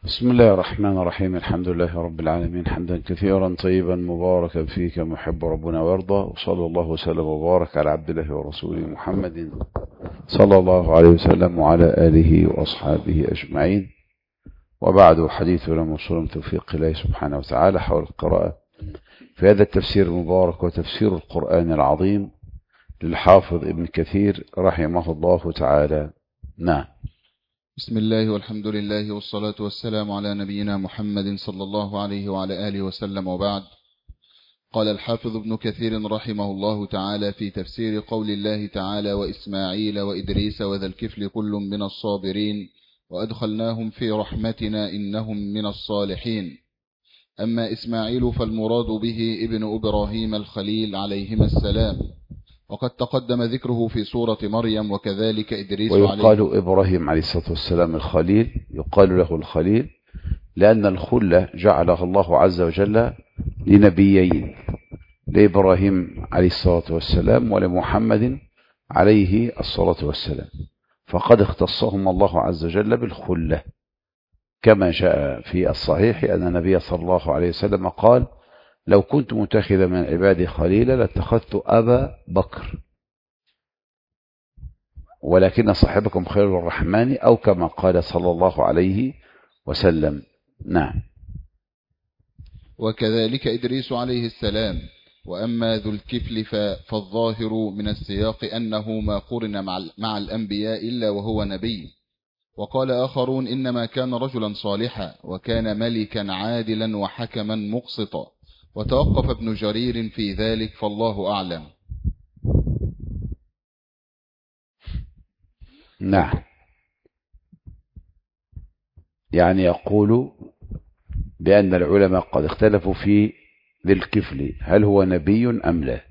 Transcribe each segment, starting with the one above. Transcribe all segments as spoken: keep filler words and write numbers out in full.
بسم الله الرحمن الرحيم. الحمد لله رب العالمين، حمدا كثيرا طيبا مباركا فيه كما يحب ربنا ويرضى، وصلى الله وسلم وبارك على عبد الله ورسوله محمد صلى الله عليه وسلم وعلى آله وأصحابه أجمعين. وبعد، حديثنا موصول توفيق الله سبحانه وتعالى حول القراءة في هذا التفسير المبارك وتفسير القرآن العظيم للحافظ ابن كثير رحمه الله تعالى. نعم. بسم الله والحمد لله والصلاة والسلام على نبينا محمد صلى الله عليه وعلى آله وسلم، وبعد. قال الحافظ ابن كثير رحمه الله تعالى في تفسير قول الله تعالى: وإسماعيل وإدريس وذا الكفل كل من الصابرين وأدخلناهم في رحمتنا إنهم من الصالحين. أما إسماعيل فالمراد به ابن إبراهيم الخليل عليهما السلام، وقد تقدم ذكره في سورة مريم، وكذلك إدريس. ويقال عليه إبراهيم عليه الصلاة والسلام الخليل، يقال له الخليل لأن الخلة جعلها الله عز وجل لنبيين، لإبراهيم عليه الصلاة والسلام ولمحمد عليه الصلاة والسلام، فقد اختصهم الله عز وجل بالخلة، كما جاء في الصحيح أن النبي صلى الله عليه وسلم قال: لو كنت متخذا من عبادي خليلا لاتخذت أبا بكر، ولكن صاحبكم خير الرحمن، أو كما قال صلى الله عليه وسلم. نعم. وكذلك إدريس عليه السلام. وأما ذو الكفل فالظاهر من السياق أنه ما قرن مع الأنبياء إلا وهو نبي. وقال آخرون: إنما كان رجلا صالحا وكان ملكا عادلا وحكما مقسطا. وتوقف ابن جرير في ذلك، فالله أعلم. نعم. يعني يقول بأن العلماء قد اختلفوا في ذي الكفل هل هو نبي أم لا،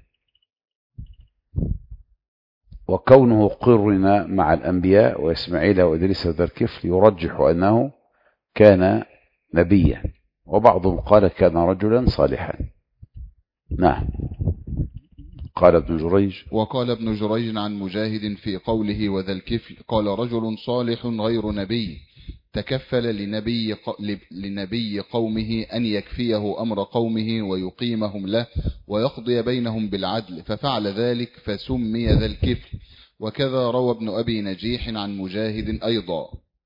وكونه قرن مع الأنبياء وإسماعيل وإدريس وذا الكفل يرجح أنه كان نبيا، وبعضهم قال كان رجلا صالحا. نعم. قال ابن جريج وقال ابن جريج عن مجاهد في قوله وذا الكفل: قال رجل صالح غير نبي تكفل لنبي, لنبي قومه أن يكفيه أمر قومه ويقيمهم له ويقضي بينهم بالعدل، ففعل ذلك فسمي ذا الكفل. وكذا روى ابن أبي نجيح عن مجاهد أيضا.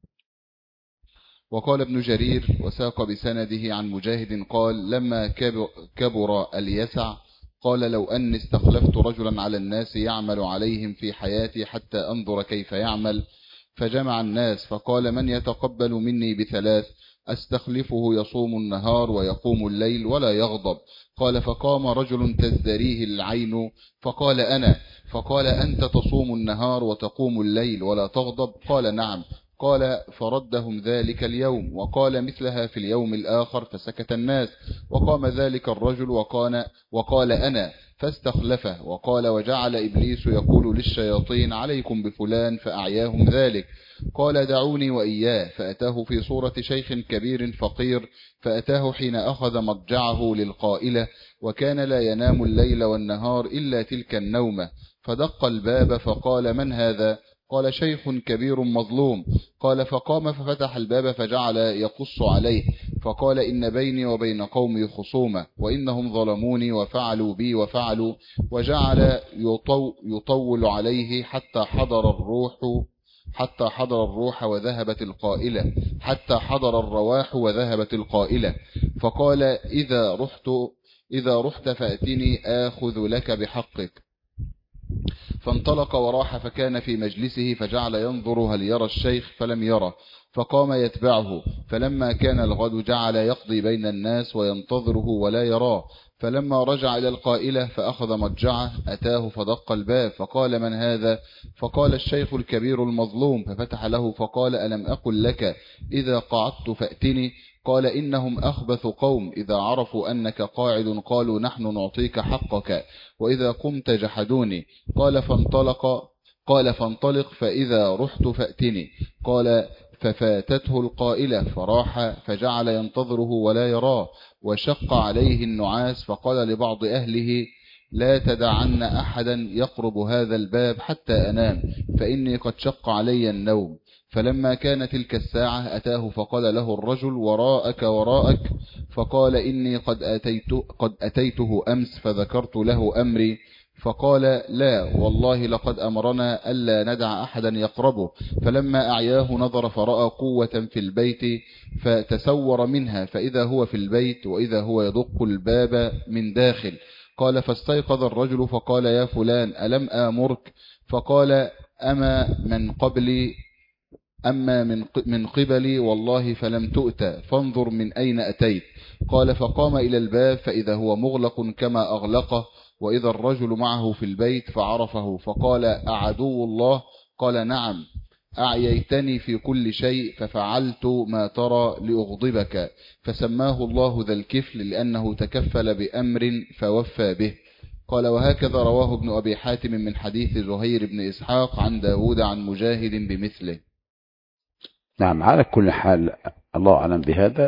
وقال ابن جرير وساق بسنده عن مجاهد قال: لما كبر اليسع قال: لو أني استخلفت رجلا على الناس يعمل عليهم في حياتي حتى أنظر كيف يعمل. فجمع الناس فقال: من يتقبل مني بثلاث؟ أستخلفه يصوم النهار ويقوم الليل ولا يغضب. قال: فقام رجل تزدريه العين فقال: أنا. فقال: أنت تصوم النهار وتقوم الليل ولا تغضب؟ قال: نعم. قال: فردهم ذلك اليوم، وقال مثلها في اليوم الآخر، فسكت الناس. وقام ذلك الرجل وقال, وقال أنا، فاستخلفه. وقال: وجعل إبليس يقول للشياطين: عليكم بفلان، فأعياهم ذلك. قال: دعوني وإياه. فأتاه في صورة شيخ كبير فقير، فأتاه حين أخذ مضجعه للقائلة، وكان لا ينام الليل والنهار إلا تلك النومة. فدق الباب فقال: من هذا؟ قال: شيخ كبير مظلوم. قال: فقام ففتح الباب فجعل يقص عليه، فقال: إن بيني وبين قومي خصومة، وإنهم ظلموني وفعلوا بي وفعلوا. وجعل يطو يطول عليه حتى حضر الروح حتى حضر الروح وذهبت القائلة حتى حضر الرواح وذهبت القائلة. فقال: إذا رحت إذا رحت فأتني آخذ لك بحقك. فانطلق وراح، فكان في مجلسه فجعل ينظر هل يرى الشيخ، فلم يره، فقام يتبعه. فلما كان الغد جعل يقضي بين الناس وينتظره ولا يراه. فلما رجع إلى القائلة فأخذ مضجعه أتاه فدق الباب فقال: من هذا؟ فقال: الشيخ الكبير المظلوم. ففتح له فقال: ألم أقل لك إذا قعدت فأتني؟ قال: إنهم أخبث قوم، إذا عرفوا أنك قاعد قالوا نحن نعطيك حقك، وإذا قمت جحدوني. قال: فانطلق قال فانطلق فإذا رحت فأتني. قال: ففاتته القائلة فراح، فجعل ينتظره ولا يراه، وشق عليه النعاس. فقال لبعض أهله: لا تدعن أحدا يقرب هذا الباب حتى أنام، فإني قد شق علي النوم. فلما كان تلك الساعة أتاه فقال له الرجل وراءك وراءك، فقال إني قد, أتيت قد أتيته أمس فذكرت له أمري، فقال لا والله لقد أمرنا ألا ندع أحدا يقربه. فلما أعياه نظر فرأى قوة في البيت فتسور منها، فإذا هو في البيت وإذا هو يدق الباب من داخل. قال فاستيقظ الرجل فقال يا فلان ألم آمرك؟ فقال أما من قبلي أما من من قبلي والله فلم تؤتى، فانظر من أين أتيت. قال فقام إلى الباب فإذا هو مغلق كما أغلقه، وإذا الرجل معه في البيت فعرفه فقال أعدو الله؟ قال نعم، أعييتني في كل شيء ففعلت ما ترى لأغضبك. فسماه الله ذا الكفل لأنه تكفل بأمر فوفى به. قال وهكذا رواه ابن أبي حاتم من حديث زهير بن إسحاق عن داود عن مجاهد بمثله. نعم، على كل حال الله أعلم بهذا،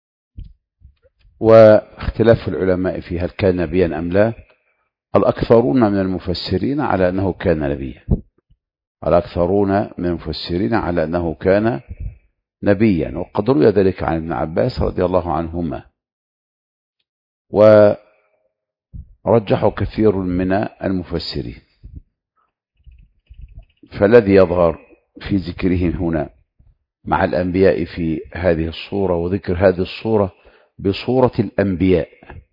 واختلاف العلماء في هل كان نبيا أم لا. الأكثرون من المفسرين على أنه كان نبيا، الأكثرون من المفسرين على أنه كان نبيا، وقد روي ذلك عن ابن عباس رضي الله عنهما، ورجحوا كثير من المفسرين. فالذي يظهر في ذكرهم هنا مع الأنبياء في هذه الصورة، وذكر هذه الصورة بصورة الأنبياء،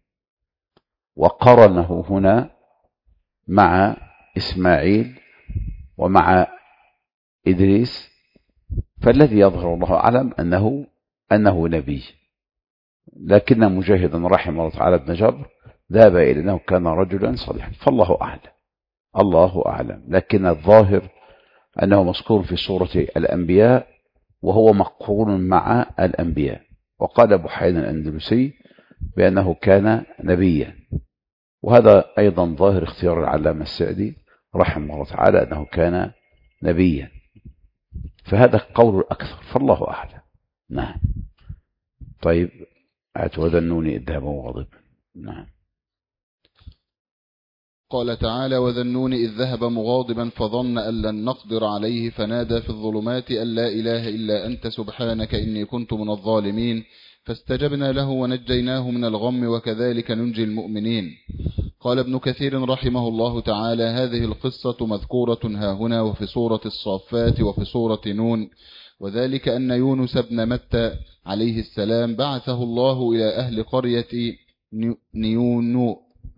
وقرنه هنا مع إسماعيل ومع إدريس، فالذي يظهر الله أعلم أنه أنه نبي. لكن مجاهدا رحمه الله تعالى ابن جبر ذهب إلى أنه كان رجلا صالحا، فالله أعلم، الله أعلم. لكن الظاهر أنه مذكور في صورة الأنبياء وهو مقرون مع الأنبياء. وقال أبو حيان الأندلسي بأنه كان نبيا، وهذا أيضا ظاهر اختيار العلامة السعدي رحمه الله تعالى أنه كان نبيا، فهذا قول الأكثر، فالله أعلم. نعم. طيب، وذنوني إذ ذهب مغاضبا. نعم. قال تعالى وذنون إذ ذهب مغاضبا فظن أن لن نقدر عليه فنادى في الظلمات أن لا إله إلا أنت سبحانك إني كنت من الظالمين، فاستجبنا له ونجيناه من الغم وكذلك ننجي المؤمنين. قال ابن كثير رحمه الله تعالى هذه القصة مذكورة هاهنا وفي سورة الصافات وفي سورة نون، وذلك أن يونس بن متى عليه السلام بعثه الله إلى أهل قرية نيونو،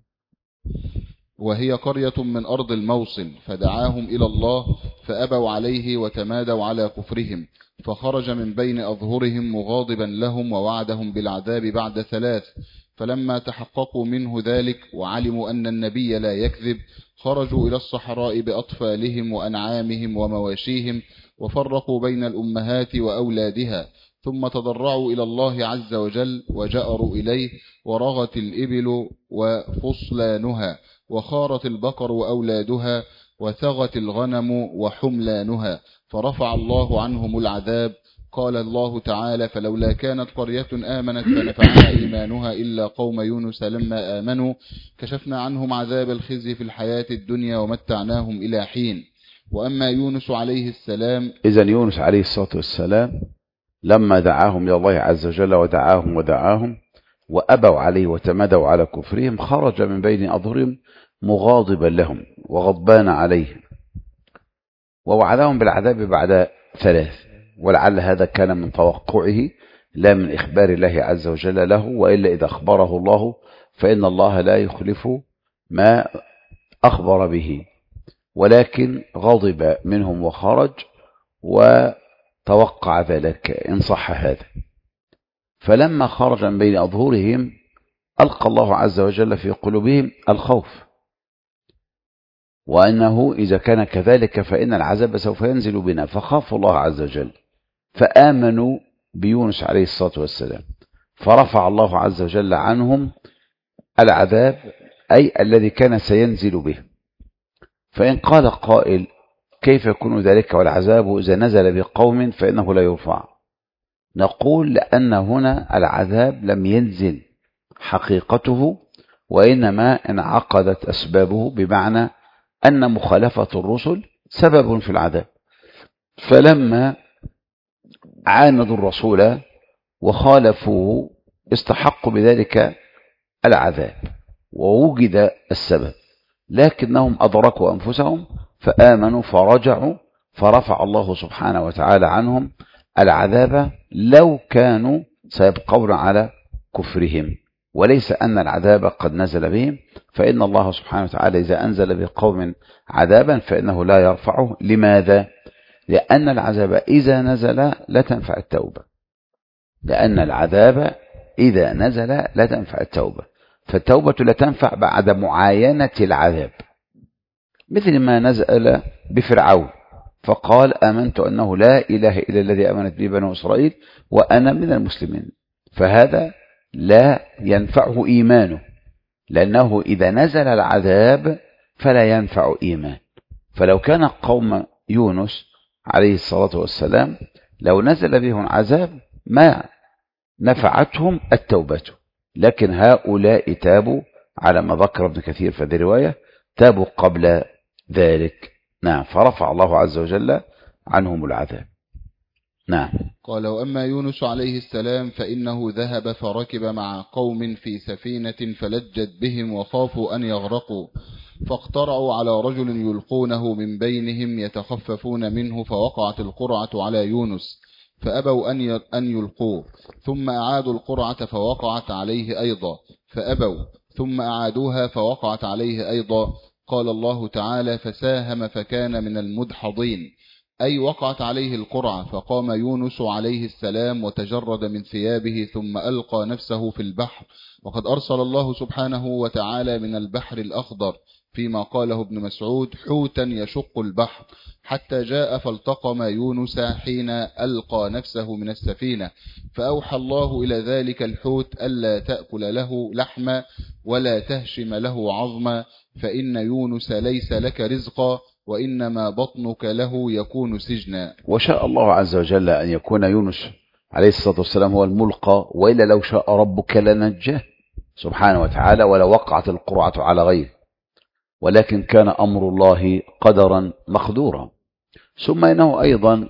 وهي قرية من أرض الموصل، فدعاهم إلى الله فأبوا عليه وتمادوا على كفرهم، فخرج من بين أظهرهم مغاضبا لهم ووعدهم بالعذاب بعد ثلاث. فلما تحققوا منه ذلك وعلموا أن النبي لا يكذب خرجوا إلى الصحراء بأطفالهم وأنعامهم ومواشيهم، وفرقوا بين الأمهات وأولادها، ثم تضرعوا إلى الله عز وجل وجأروا إليه، ورغت الإبل وفصلانها، وخارت البقر وأولادها، وثغت الغنم وحملانها، فرفع الله عنهم العذاب. قال الله تعالى فلولا كانت قرية آمنت فنفعها إيمانها إلا قوم يونس لما آمنوا كشفنا عنهم عذاب الخزي في الحياة الدنيا ومتعناهم إلى حين. وأما يونس عليه السلام، إذن يونس عليه الصلاة والسلام لما دعاهم إلى الله عز وجل ودعاهم ودعاهم وأبوا عليه وتمدوا على كفرهم خرج من بين أظهرهم مغاضبا لهم وغضبان عليهم، ووعدهم بالعذاب بعد ثلاث، ولعل هذا كان من توقعه لا من إخبار الله عز وجل له، وإلا إذا أخبره الله فإن الله لا يخلف ما أخبر به، ولكن غضب منهم وخرج وتوقع ذلك إن صح هذا. فلما خرج من بين أظهرهم ألقى الله عز وجل في قلوبهم الخوف، وأنه إذا كان كذلك فإن العذاب سوف ينزل بنا، فخافوا الله عز وجل فآمنوا بيونس عليه الصلاة والسلام، فرفع الله عز وجل عنهم العذاب أي الذي كان سينزل به. فإن قال قائل كيف يكون ذلك والعذاب إذا نزل بقوم فإنه لا يرفع؟ نقول لأن هنا العذاب لم ينزل حقيقته، وإنما انعقدت أسبابه، بمعنى أن مخالفة الرسل سبب في العذاب. فلما عاندوا الرسول وخالفوه استحقوا بذلك العذاب ووجد السبب، لكنهم أدركوا أنفسهم فآمنوا فرجعوا فرفع الله سبحانه وتعالى عنهم العذاب لو كانوا سيبقون على كفرهم، وليس أن العذاب قد نزل بهم، فإن الله سبحانه وتعالى إذا أنزل بقوم عذابا فإنه لا يرفعه. لماذا؟ لأن العذاب إذا نزل لا تنفع التوبة، لأن العذاب إذا نزل لا تنفع التوبة، فالتوبة لا تنفع بعد معاينة العذاب، مثل ما نزل بفرعون فقال آمنت أنه لا إله إلا الذي آمنت به بنو إسرائيل وأنا من المسلمين، فهذا لا ينفعه إيمانه، لأنه إذا نزل العذاب فلا ينفع إيمان. فلو كان قوم يونس عليه الصلاة والسلام لو نزل بهم عذاب ما نفعتهم التوبة، لكن هؤلاء تابوا على ما ذكر ابن كثير في هذه الرواية، تابوا قبل ذلك. نعم، فرفع الله عز وجل عنهم العذاب. نعم. قال وأما يونس عليه السلام فإنه ذهب فركب مع قوم في سفينة فلجت بهم وخافوا أن يغرقوا، فاقترعوا على رجل يلقونه من بينهم يتخففون منه، فوقعت القرعة على يونس فأبوا أن يلقوه، ثم أعادوا القرعة فوقعت عليه أيضا فأبوا، ثم أعادوها فوقعت عليه أيضا. قال الله تعالى فساهم فكان من المدحضين، أي وقعت عليه القرعة، فقام يونس عليه السلام وتجرد من ثيابه ثم ألقى نفسه في البحر، وقد أرسل الله سبحانه وتعالى من البحر الأخضر فيما قاله ابن مسعود حوتا يشق البحر، حتى جاء فالتقم يونس حين ألقى نفسه من السفينة، فأوحى الله إلى ذلك الحوت ألا تأكل له لحما ولا تهشم له عظما، فإن يونس ليس لك رزقا وإنما بطنك له يكون سجنا. وشاء الله عز وجل أن يكون يونس عليه الصلاة والسلام هو الملقى، وإلا لو شاء ربك لنجاه سبحانه وتعالى ولو وقعت القرعة على غيره، ولكن كان أمر الله قدرا مقدورا. ثم إنه أيضا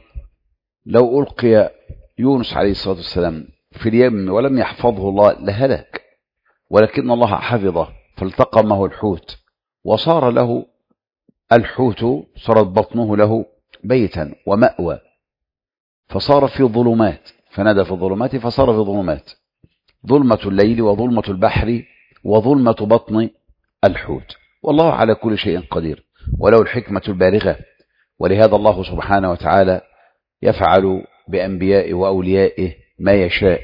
لو ألقي يونس عليه الصلاة والسلام في اليم ولم يحفظه الله لهلك، ولكن الله حفظه فالتقمه الحوت وصار له الحوت، صارت بطنه له بيتا ومأوى، فصار في ظلمات، فنادى في الظلمات فصار في ظلمات، ظلمة الليل وظلمة البحر وظلمة بطن الحوت، والله على كل شيء قدير وله الحكمة البالغة. ولهذا الله سبحانه وتعالى يفعل بأنبيائه وأوليائه ما يشاء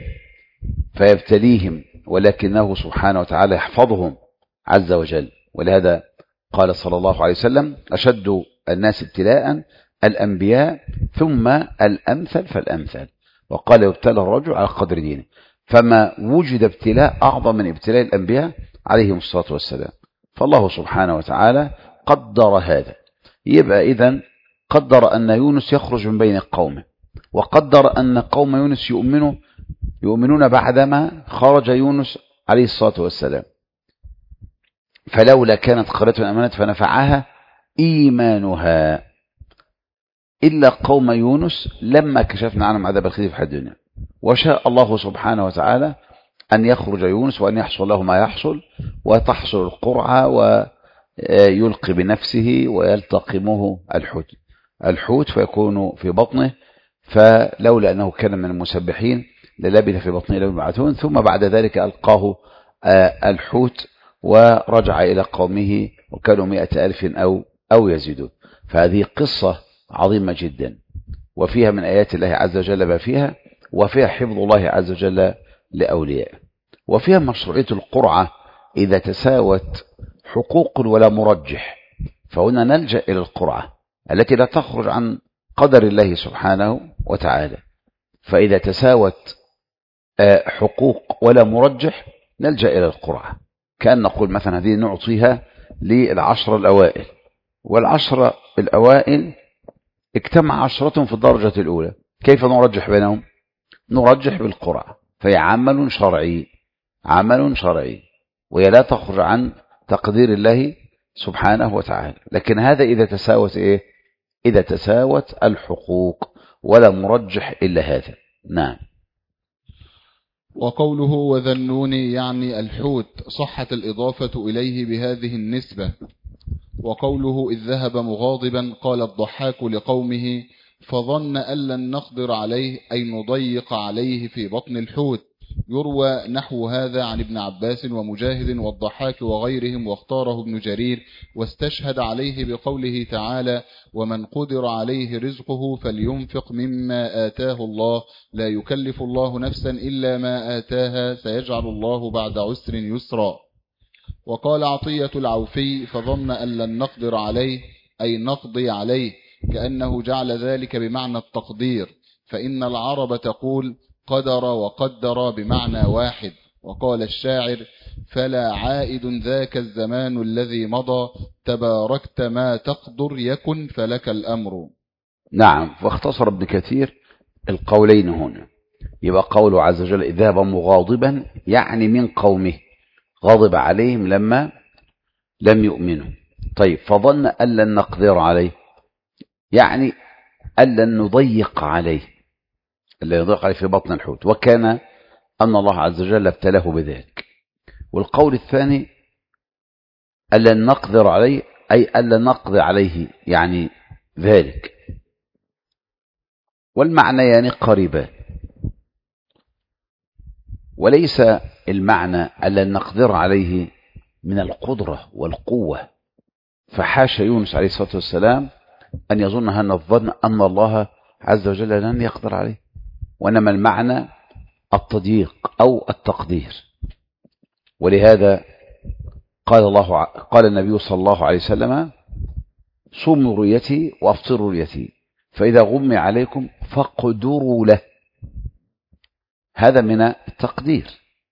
فيبتليهم، ولكنه سبحانه وتعالى يحفظهم عز وجل. ولهذا قال صلى الله عليه وسلم أشد الناس ابتلاء الأنبياء ثم الأمثل فالأمثل، وقال يبتلى الرجل على قدر دينه، فما وجد ابتلاء أعظم من ابتلاء الأنبياء عليهم الصلاة والسلام، فالله سبحانه وتعالى قدر هذا. يبقى إذن قدر أن يونس يخرج من بين قومه، وقدر أن قوم يونس يؤمنوا يؤمنون بعدما خرج يونس عليه الصلاة والسلام، فلولا كانت قرية آمنت فنفعها إيمانها إلا قوم يونس لما كشفنا عنهم عذاب الخزي في الحياة الدنيا. وشاء الله سبحانه وتعالى أن يخرج يونس وأن يحصل له ما يحصل، وتحصل القرعة ويلقي بنفسه ويلتقمه الحوت الحوت فيكون في بطنه، فلولا أنه كان من المسبحين للبث في بطنه لو يبعثون، ثم بعد ذلك ألقاه الحوت ورجع إلى قومه وكانوا مئة ألف أو, أو يزيدون. فهذه قصة عظيمة جدا، وفيها من آيات الله عز وجل ما فيها، وفيها حفظ الله عز وجل لأوليائه، وفيها مشروعية القرعة إذا تساوت حقوق ولا مرجح، فهنا نلجأ إلى القرعة التي لا تخرج عن قدر الله سبحانه وتعالى. فإذا تساوت حقوق ولا مرجح نلجأ إلى القرعة، كأن نقول مثلا هذه نعطيها للعشرة الأوائل، والعشرة الأوائل اجتمع عشرة في الدرجة الأولى، كيف نرجح بينهم؟ نرجح بالقرعة، فهي عمل شرعي عمل شرعي وهي لا تخرج عن تقدير الله سبحانه وتعالى. لكن هذا إذا تساوت إيه؟ إذا تساوت الحقوق، ولا مرجح إلا هذا. نعم. وقوله وذنوني يعني الحوت صحت الإضافة إليه بهذه النسبة. وقوله إذ ذهب مغاضبا قال الضحاك لقومه فظن أن لن نقدر عليه أي نضيق عليه في بطن الحوت. يروى نحو هذا عن ابن عباس ومجاهد والضحاك وغيرهم، واختاره ابن جرير واستشهد عليه بقوله تعالى ومن قدر عليه رزقه فلينفق مما آتاه الله لا يكلف الله نفسا إلا ما آتاها سيجعل الله بعد عسر يسرا. وقال عطية العوفي فظن أن لن نقدر عليه أي نقضي عليه، كأنه جعل ذلك بمعنى التقدير، فإن العرب تقول قدر وقدر بمعنى واحد. وقال الشاعر فلا عائد ذاك الزمان الذي مضى تباركت ما تقدر يكن فلك الأمر. نعم. واختصر ابن كثير القولين هنا. يبقى قوله عز وجل إذ ذهب مغاضبا يعني من قومه، غضب عليهم لما لم يؤمنوا. طيب فظن أن لن نقدر عليه يعني أن لن نضيق عليه، أن لن نضيق عليه في بطن الحوت، وكان أن الله عز وجل ابتلاه بذلك. والقول الثاني أن لن نقدر عليه أي أن لن نقضي عليه يعني ذلك، والمعنيان قريبان، وليس المعنى أن لن نقدر عليه من القدرة والقوة، فحاش يونس عليه الصلاة والسلام أن يظن هذا الظن أن الله عز وجل لن يقدر عليه، وإنما المعنى التضييق أو التقدير. ولهذا قال الله قال النبي صلى الله عليه وسلم صوموا رؤيتي وافطروا رؤيتي فإذا غمي عليكم فاقدروا له. هذا من التقدير.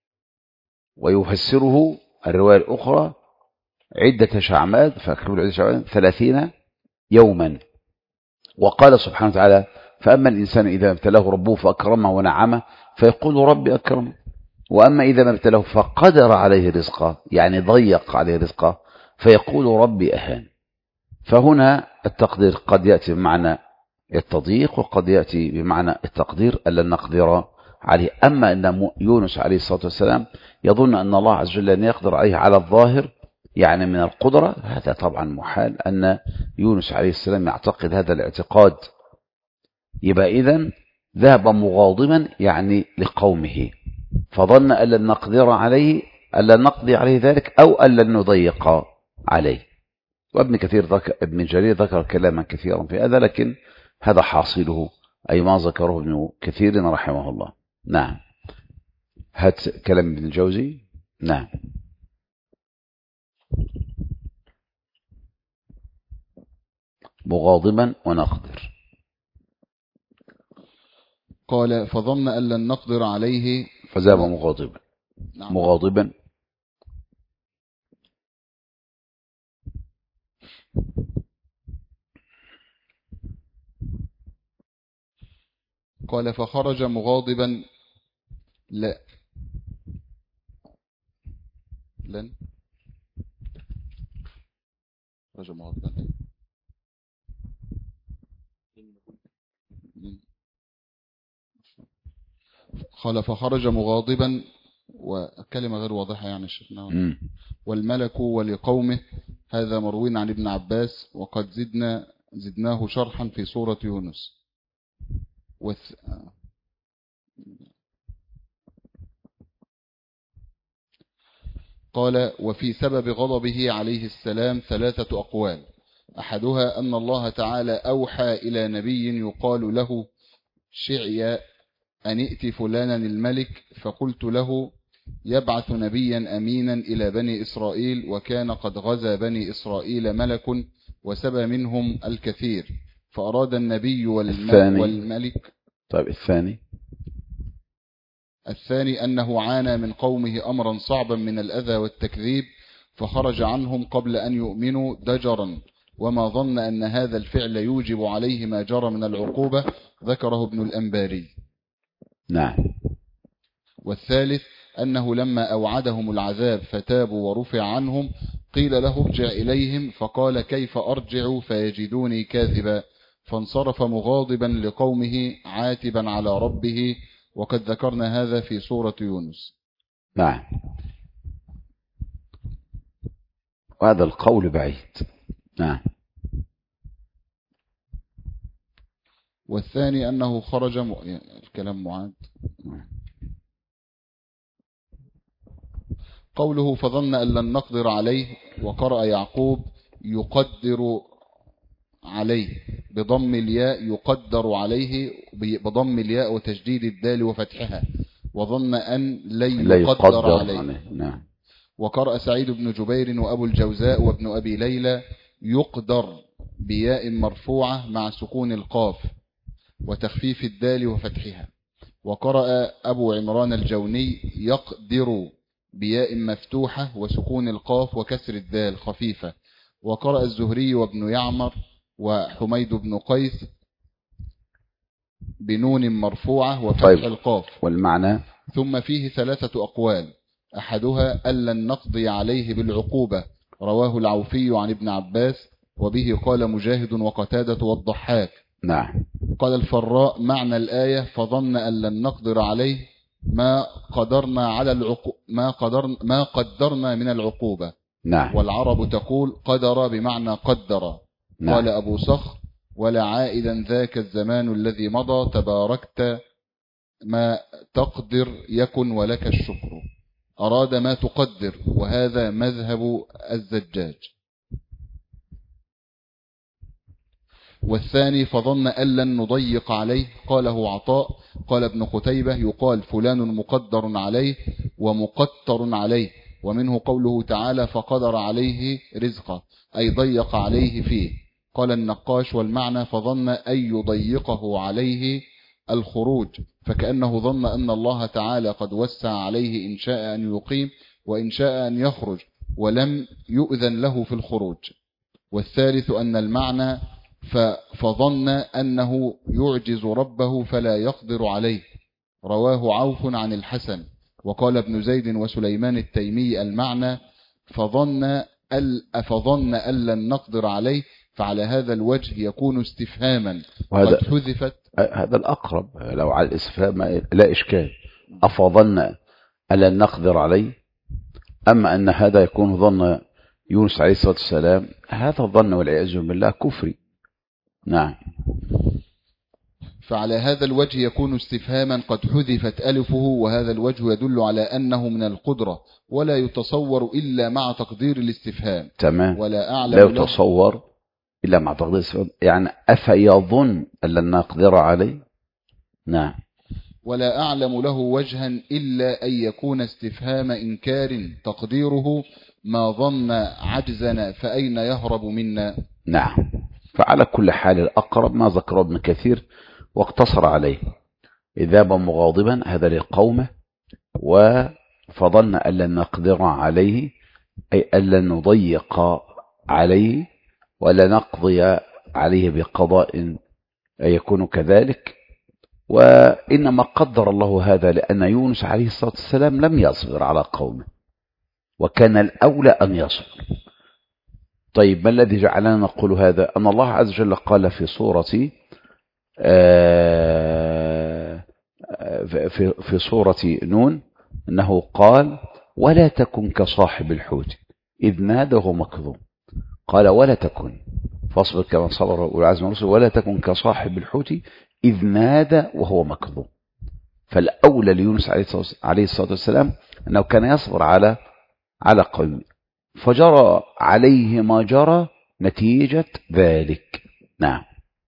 ويفسره الرواية الأخرى عدة شعبان فأكملوا عدة شعبان ثلاثين يوما. وقال سبحانه وتعالى فأما الإنسان إذا ابتلاه ربه فأكرمه ونعمه فيقول ربي أكرمه، وأما إذا ما ابتلاه فقدر عليه رزقه يعني ضيق عليه رزقه فيقول ربي أهان. فهنا التقدير قد يأتي بمعنى التضييق وقد يأتي بمعنى التقدير ألا نقدر عليه. أما أن يونس عليه الصلاة والسلام يظن أن الله عز وجل أن يقدر عليه على الظاهر يعني من القدرة، هذا طبعا محال أن يونس عليه السلام يعتقد هذا الاعتقاد. يبقى إذن ذهب مغاضبا يعني لقومه، فظن أن لن نقدر عليه أن لن نقضي عليه ذلك أو أن لن نضيق عليه. وابن كثير ذكر ابن جرير ذكر كلاما كثيرا في هذا، لكن هذا حاصله أي ما ذكره ابن كثير رحمه الله. نعم. هات كلام ابن الجوزي. نعم. مغاضبا ونقدر. قال فظن أن لن نقدر عليه فذهب مغاضبا. نعم. مغاضبا قال فخرج مغاضبا لا لن خرج مغاضبا قال فخرج مغاضبا، وكلمة غير واضحة يعني شفناها. والملك ولقومه هذا مروي عن ابن عباس، وقد زدنا زدناه شرحا في سورة يونس. وث... قال وفي سبب غضبه عليه السلام ثلاثة أقوال. أحدها أن الله تعالى أوحى إلى نبي يقال له شعيا أن ائت فلانا الملك، فقلت له يبعث نبيا أمينا إلى بني إسرائيل، وكان قد غزا بني إسرائيل ملك وسبى منهم الكثير، فأراد النبي والملك, والملك طيب الثاني الثاني أنه عانى من قومه أمرا صعبا من الأذى والتكذيب، فخرج عنهم قبل أن يؤمنوا دجرا، وما ظن أن هذا الفعل يوجب عليه ما جرى من العقوبة، ذكره ابن الأنباري. نعم. والثالث أنه لما أوعدهم العذاب فتابوا ورفع عنهم قيل له ارجع إليهم، فقال كيف أرجع فيجدوني كاذبا، فانصرف مغاضبا لقومه عاتبا على ربه، وقد ذكرنا هذا في سورة يونس. نعم. وهذا القول بعيد. نعم. والثاني أنه خرج م... الكلام معاد. قوله فظن أن لن نقدر عليه، وقرأ يعقوب يقدر عليه بضم الياء، يقدر عليه بضم الياء وتشديد الدال وفتحها، وظن أن لن يقدر عليه. نعم. وقرأ سعيد بن جبير وأبو الجوزاء وابن أبي ليلى يقدر بياء مرفوعة مع سكون القاف وتخفيف الدال وفتحها. وقرأ أبو عمران الجوني يقدر بياء مفتوحة وسكون القاف وكسر الدال خفيفة. وقرأ الزهري وابن يعمر وحميد بن قيس بنون مرفوعة وفتح طيب. القاف. والمعنى ثم فيه ثلاثة أقوال، أحدها ألا نقضي عليه بالعقوبة، رواه العوفي عن ابن عباس، وبه قال مجاهد وقتادة والضحاك. نعم. قال الفراء معنى الآية فظن أن لن نقدر عليه ما قدرنا على العقو... ما قدرنا ما قدرنا من العقوبة. نعم. والعرب تقول قدر بمعنى قدر. نعم. قال أبو صخر ولا عائدا ذاك الزمان الذي مضى، تباركت ما تقدر يكن ولك الشكر. أراد ما تقدر، وهذا مذهب الزجاج. والثاني فظن أن لن نضيق عليه، قاله عطاء. قال ابن قتيبة يقال فلان مقدر عليه ومقتر عليه، ومنه قوله تعالى فقدر عليه رزقه، أي ضيق عليه فيه. قال النقاش والمعنى فظن أن يضيقه عليه الخروج، فكأنه ظن أن الله تعالى قد وسع عليه إن شاء أن يقيم وإن شاء أن يخرج، ولم يؤذن له في الخروج. والثالث أن المعنى فظن أنه يعجز ربه فلا يقدر عليه، رواه عوف عن الحسن. وقال ابن زيد وسليمان التيمي المعنى فظن أفظن أن لن نقدر عليه، فعلى هذا الوجه يكون استفهاما قد حذفت. هذا الأقرب، لو على الاستفهام لا إشكال. أفظن أن لن نقدر عليه. أما أن هذا يكون ظن يونس عليه الصلاة والسلام، هذا الظن والعياذ بالله كفري. نعم. فعلى هذا الوجه يكون استفهاما قد حذفت ألفه، وهذا الوجه يدل على أنه من القدرة، ولا يتصور إلا مع تقدير الاستفهام. تمام. ولا أعلم لا يتصور إلا مع تقدير الاستفهام، يعني أفيظن أن لن نقدر عليه. نعم. ولا أعلم له وجها إلا أن يكون استفهام إنكار تقديره ما ظن عجزنا فأين يهرب منا. نعم. فعلى كل حال الأقرب ما ذكر ابن كثير واقتصر عليه، إذابا مغاضبا هذا لقومه، وفظن أن لن نقدر عليه أي أن لن نضيق عليه ولا نقضي عليه بقضاء يكون كذلك. وإنما قدر الله هذا لأن يونس عليه الصلاة والسلام لم يصبر على قومه، وكان الأولى أن يصبر. طيب ما الذي جعلنا نقول هذا؟ أن الله عز وجل قال في سورة في في سورة نون أنه قال ولا تكن كصاحب الحوت إذ نادى وهو مكظوم. قال ولا تكن، فاصبر كما صبر أولو العزم من الرسل، ولا تكن كصاحب الحوت إذ نادى وهو مكظوم. فالأولى ليونس عليه الصلاة والسلام أنه كان يصبر على على قومه، فجرى عليه ما جرى نتيجة ذلك. نعم.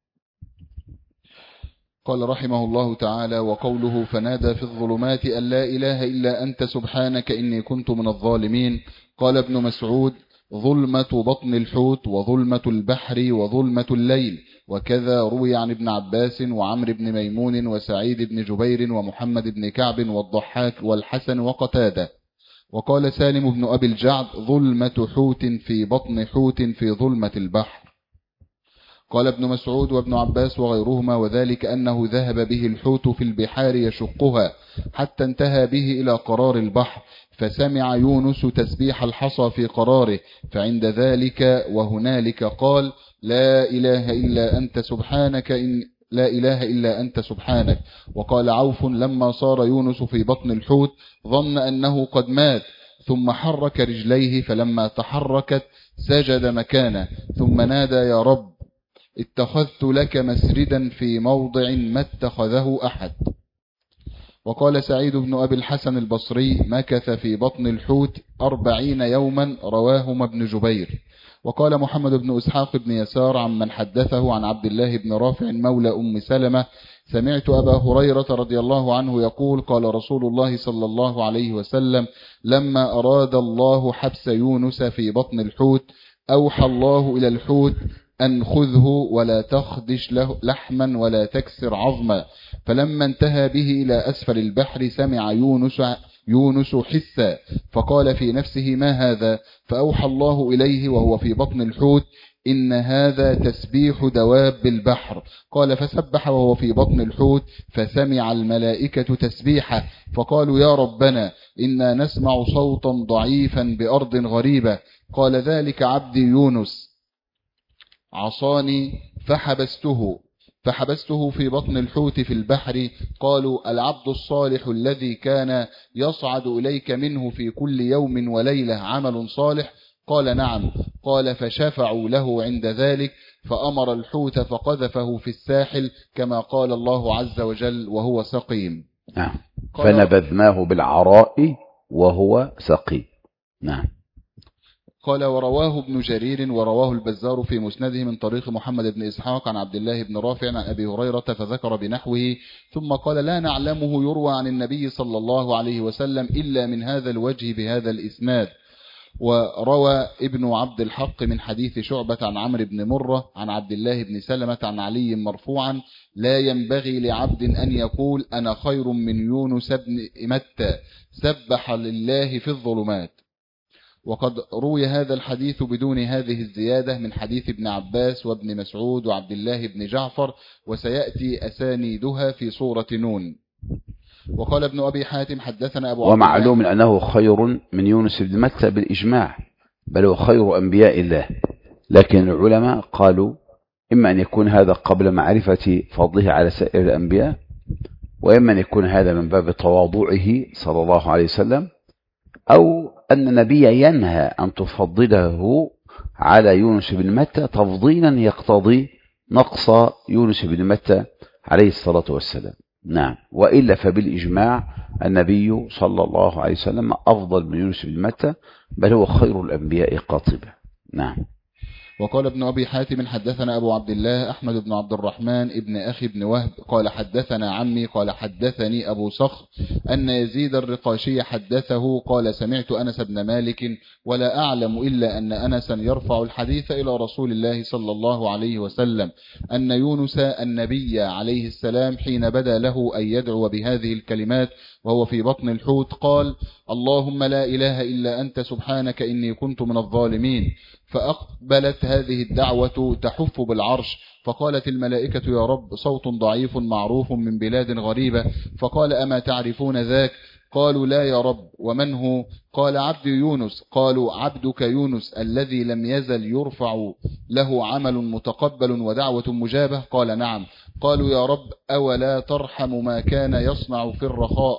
قال رحمه الله تعالى وقوله فنادى في الظلمات أن لا إله إلا أنت سبحانك إني كنت من الظالمين. قال ابن مسعود ظلمة بطن الحوت وظلمة البحر وظلمة الليل، وكذا روي عن ابن عباس وعمر بن ميمون وسعيد بن جبير ومحمد بن كعب والضحاك والحسن وقتادة. وقال سالم بن أبي الجعد ظلمة حوت في بطن حوت في ظلمة البحر. قال ابن مسعود وابن عباس وغيرهما: وذلك أنه ذهب به الحوت في البحار يشقها حتى انتهى به إلى قرار البحر، فسمع يونس تسبيح الحصى في قراره، فعند ذلك وهنالك قال: لا إله إلا أنت سبحانك إن لا إله إلا أنت سبحانك. وقال عوف: لما صار يونس في بطن الحوت ظن أنه قد مات، ثم حرك رجليه، فلما تحركت سجد مكانه، ثم نادى: يا رب، اتخذت لك مسردا في موضع ما اتخذه أحد. وقال سعيد بن أبي الحسن البصري: مكث في بطن الحوت أربعين يوما، رواهما ابن جبير. وقال محمد بن إسحاق بن يسار عمن حدثه عن عبد الله بن رافع مولى أم سلمة: سمعت أبا هريرة رضي الله عنه يقول: قال رسول الله صلى الله عليه وسلم: لما أراد الله حبس يونس في بطن الحوت أوحى الله إلى الحوت أن خذه ولا تخدش له لحما ولا تكسر عظما، فلما انتهى به إلى أسفل البحر سمع يونس يونس حسا، فقال في نفسه: ما هذا؟ فأوحى الله إليه وهو في بطن الحوت: إن هذا تسبيح دواب البحر. قال: فسبح وهو في بطن الحوت، فسمع الملائكة تسبيحه، فقالوا: يا ربنا، إنا نسمع صوتا ضعيفا بأرض غريبة. قال: ذلك عبدي يونس عصاني فحبسته فحبسته في بطن الحوت في البحر. قالوا: العبد الصالح الذي كان يصعد إليك منه في كل يوم وليلة عمل صالح؟ قال: نعم. قال: فشفعوا له عند ذلك، فأمر الحوت فقذفه في الساحل كما قال الله عز وجل وهو سقيم. نعم. فنبذناه بالعراء وهو سقيم. نعم. قال: ورواه ابن جرير ورواه البزار في مسنده من طريق محمد بن إسحاق عن عبد الله بن رافع عن أبي هريرة فذكر بنحوه، ثم قال: لا نعلمه يروى عن النبي صلى الله عليه وسلم إلا من هذا الوجه بهذا الإسناد. وروى ابن عبد الحق من حديث شعبة عن عمرو بن مرة عن عبد الله بن سلمة عن علي مرفوعا: لا ينبغي لعبد أن يقول أنا خير من يونس بن متى سبح لله في الظلمات. وقد روي هذا الحديث بدون هذه الزيادة من حديث ابن عباس وابن مسعود وعبد الله بن جعفر، وسيأتي أسانيدها في سورة نون. وقال ابن أبي حاتم حدثنا أبو عبد الله. ومعلوم أنه خير من يونس بن متى بالإجماع، بل هو خير أنبياء الله، لكن العلماء قالوا إما أن يكون هذا قبل معرفة فضله على سائر الأنبياء، وإما أن يكون هذا من باب تواضعه صلى الله عليه وسلم، أو أن النبي ينهى أن تفضله على يونس بن متى تفضيلا يقتضي نقص يونس بن متى عليه الصلاة والسلام. نعم. وإلا فبالإجماع النبي صلى الله عليه وسلم أفضل من يونس بن متى، بل هو خير الأنبياء قاطبة. نعم. وقال ابن أبي حاتم حدثنا أبو عبد الله أحمد بن عبد الرحمن ابن أخي بن وهب قال حدثنا عمي قال حدثني أبو صخر أن يزيد الرقاشي حدثه قال: سمعت أنس بن مالك ولا أعلم إلا أن أنسا يرفع الحديث إلى رسول الله صلى الله عليه وسلم أن يونس النبي عليه السلام حين بدا له أن يدعو بهذه الكلمات وهو في بطن الحوت قال: اللهم لا إله إلا أنت سبحانك إني كنت من الظالمين. فأقبلت هذه الدعوة تحف بالعرش، فقالت الملائكة: يا رب، صوت ضعيف معروف من بلاد غريبة. فقال: أما تعرفون ذاك؟ قالوا: لا يا رب. ومن هو؟ قال: عبد يونس. قالوا: عبدك يونس الذي لم يزل يرفع له عمل متقبل ودعوة مجابة؟ قال: نعم. قالوا: يا رب، أولا ترحم ما كان يصنع في الرخاء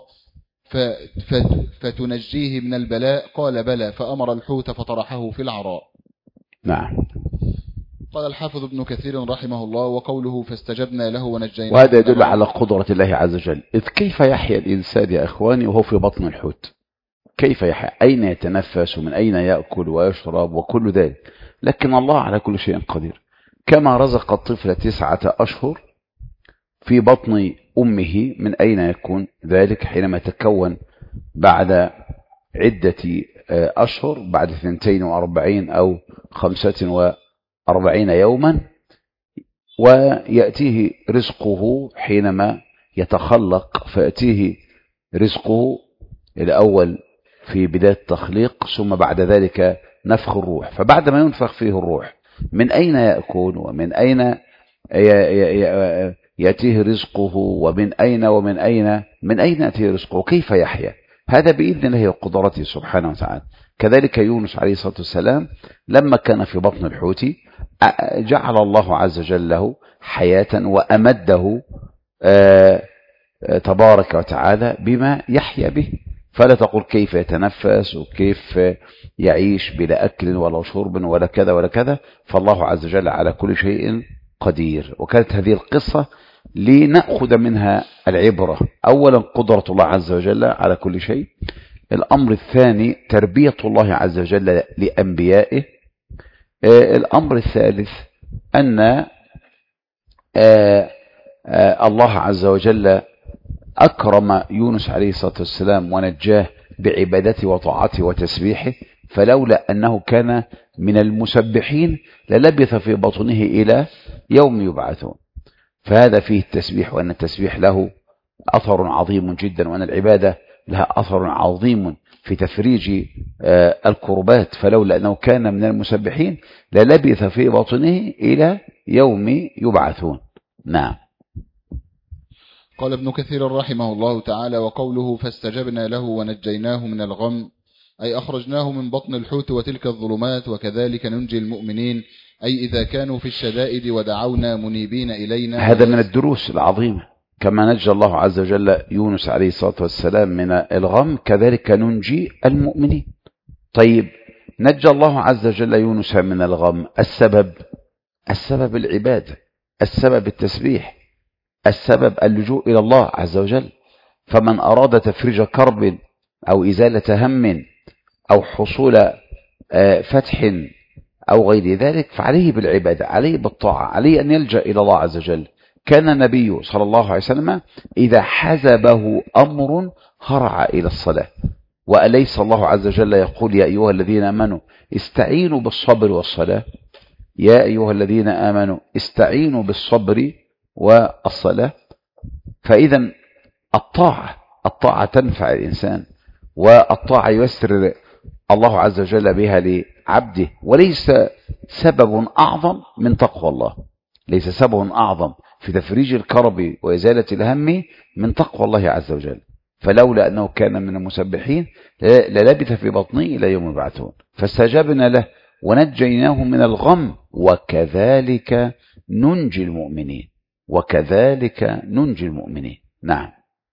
فتنجيه من البلاء؟ قال: بلى. فأمر الحوت فطرحه في العراء. نعم. قال الحافظ ابن كثير رحمه الله: وقوله فاستجبنا له ونجيناه. وهذا يدل على قدرة الله عز وجل. إذ كيف يحيا الإنسان يا إخواني وهو في بطن الحوت؟ كيف يحيا؟ أين يتنفس ومن أين يأكل ويشرب وكل ذلك؟ لكن الله على كل شيء قدير. كما رزق الطفل تسعة أشهر في بطن أمه، من أين يكون ذلك حينما تكون بعد عدة أشهر، بعد اثنتين وأربعين أو خمسة وأربعين يوما، ويأتيه رزقه حينما يتخلق، فيأتيه رزقه الأول في بداية التخليق، ثم بعد ذلك نفخ الروح. فبعد ما ينفخ فيه الروح من أين يأكل ومن أين يأتيه رزقه ومن أين ومن أين من أين يأتيه رزقه كيف يحيا؟ هذا بإذن الله وقدرته سبحانه وتعالى. كذلك يونس عليه الصلاة والسلام لما كان في بطن الحوت جعل الله عز وجل له حياة وأمده تبارك وتعالى بما يحيا به. فلا تقول كيف يتنفس وكيف يعيش بلا أكل ولا شرب ولا كذا ولا كذا، فالله عز وجل على كل شيء قدير. وكانت هذه القصة لنأخذ منها العبرة. أولا قدرة الله عز وجل على كل شيء. الأمر الثاني تربية الله عز وجل لأنبيائه. الأمر الثالث أن الله عز وجل أكرم يونس عليه الصلاة والسلام ونجاه بعبادته وطاعته وتسبيحه، فلولا أنه كان من المسبحين للبث في بطنه إلى يوم يبعثون. فهذا فيه التسبيح، وأن التسبيح له أثر عظيم جدا، وأن العبادة لها أثر عظيم في تفريج الكربات، فلولا أنه كان من المسبحين للبث في بطنه إلى يوم يبعثون. نعم. قال ابن كثير رحمه الله تعالى: وقوله فاستجبنا له ونجيناه من الغم، أي أخرجناه من بطن الحوت وتلك الظلمات وكذلك ننجي المؤمنين، أي إذا كانوا في الشدائد ودعونا منيبين إلينا. هذا من الدروس العظيمة. كما نجى الله عز وجل يونس عليه الصلاة والسلام من الغم كذلك ننجي المؤمنين. طيب، نجى الله عز وجل يونس من الغم، السبب السبب العبادة، السبب التسبيح، السبب اللجوء إلى الله عز وجل. فمن أراد تفريج كرب أو إزالة هم أو حصول فتح أو غير ذلك فعليه بالعبادة، عليه بالطاعة، عليه أن يلجأ إلى الله عز وجل. كان النبي صلى الله عليه وسلم إذا حزبه أمر هرع إلى الصلاة. وأليس الله عز وجل يقول: يا أيها الذين آمنوا استعينوا بالصبر والصلاة؟ يا أيها الذين آمنوا استعينوا بالصبر والصلاة. فإذا الطاعة الطاعة تنفع الإنسان، والطاعة يسر الله عز وجل بها لعبده، وليس سبب أعظم من تقوى الله، ليس سبب أعظم في تفريج الكرب وإزالة الهم من تقوى الله عز وجل. فلولا أنه كان من المسبحين للبث في بطنه إلى يوم يبعثون. فاستجبنا له ونجيناه من الغم وكذلك ننجي المؤمنين، وكذلك ننجي المؤمنين. نعم.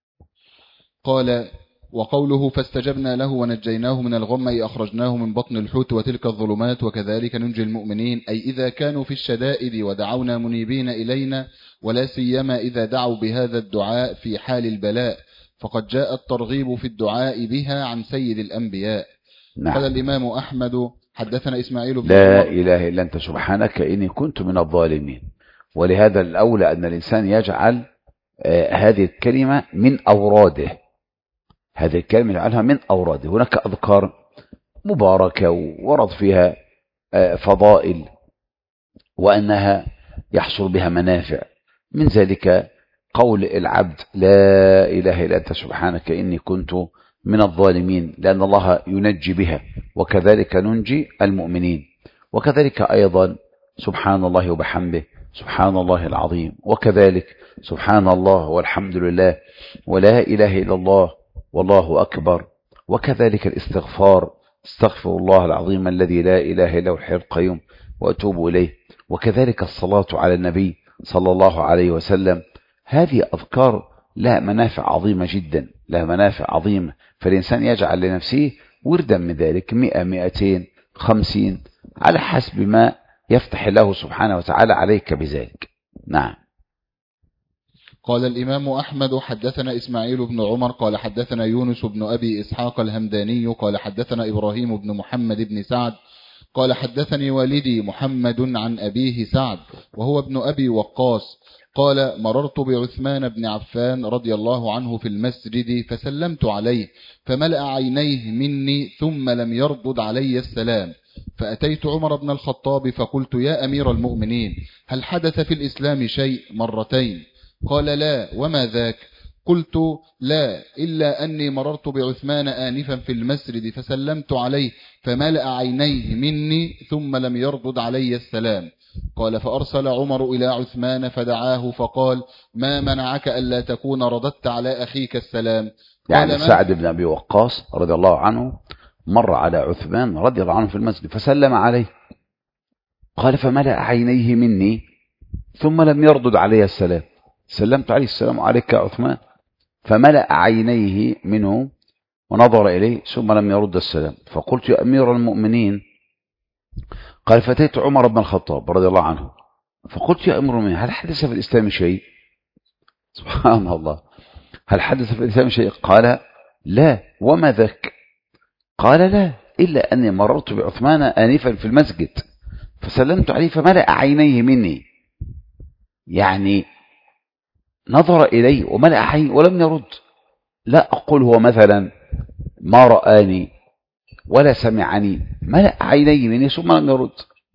قال: وقوله فاستجبنا له ونجيناه من الغم، أي أخرجناه من بطن الحوت وتلك الظلمات وكذلك ننجي المؤمنين، أي إذا كانوا في الشدائد ودعونا منيبين إلينا، ولا سيما إذا دعوا بهذا الدعاء في حال البلاء، فقد جاء الترغيب في الدعاء بها عن سيد الأنبياء. نعم. قال الإمام أحمد: حدثنا إسماعيل بن لا إله إلا أنت سبحانك إني كنت من الظالمين. ولهذا الأولى أن الإنسان يجعل آه هذه الكلمة من أوراده، هذه الكلمة يجعلها من أوراده. هناك أذكار مباركة ورد فيها آه فضائل، وأنها يحصل بها منافع. من ذلك قول العبد: لا إله إلا أنت سبحانك إني كنت من الظالمين، لأن الله ينجي بها، وكذلك ننجي المؤمنين. وكذلك أيضا سبحان الله وبحمده سبحان الله العظيم، وكذلك سبحان الله والحمد لله ولا إله إلا الله والله أكبر. وكذلك الاستغفار: استغفر الله العظيم الذي لا إله إلا هو الحي القيوم وأتوب إليه. وكذلك الصلاة على النبي صلى الله عليه وسلم. هذه أذكار لها منافع عظيمة جدا، لها منافع عظيمة. فالإنسان يجعل لنفسه وردا من ذلك مئة مئتين خمسين على حسب ما يفتح الله سبحانه وتعالى عليك بذلك. نعم. قال الإمام أحمد: حدثنا إسماعيل بن عمر قال حدثنا يونس بن أبي إسحاق الهمداني قال حدثنا إبراهيم بن محمد بن سعد قال حدثني والدي محمد عن أبيه سعد وهو ابن أبي وقاص قال: مررت بعثمان بن عفان رضي الله عنه في المسجد فسلمت عليه فملأ عينيه مني ثم لم يردد علي السلام، فأتيت عمر بن الخطاب فقلت: يا أمير المؤمنين، هل حدث في الإسلام شيء؟ مرتين. قال: لا. وما ذاك؟ قلت لا، إلا أني مررت بعثمان آنفا في المسجد فسلمت عليه فملأ عينيه مني ثم لم يردد علي السلام. قال فأرسل عمر إلى عثمان فدعاه فقال ما منعك ألا تكون رددت على أخيك السلام؟ قال يعني سعد بن أبي وقاص رضي الله عنه مر على عثمان رضي الله عنه في المسجد فسلم عليه، قال فملأ عينيه مني ثم لم يردد علي السلام. سلمت عليه السلام عليك يا عثمان، فملأ عينيه منه ونظر إليه ثم لم يرد السلام. فقلت يا أمير المؤمنين، قال فتيت عمر بن الخطاب رضي الله عنه فقلت يا أمير المؤمنين هل حدث في الإسلام شيء؟ سبحان الله، هل حدث في الإسلام شيء؟ قال لا، وما ذاك؟ قال لا، إلا أني مررت بعثمان آنفا في المسجد فسلمت عليه فملأ عينيه مني، يعني نظر إليه وملأ عينيه ولم يرد. لا أقول هو مثلا ما رآني ولا سمعني، ملأ عينيه مني ثم لم يرد.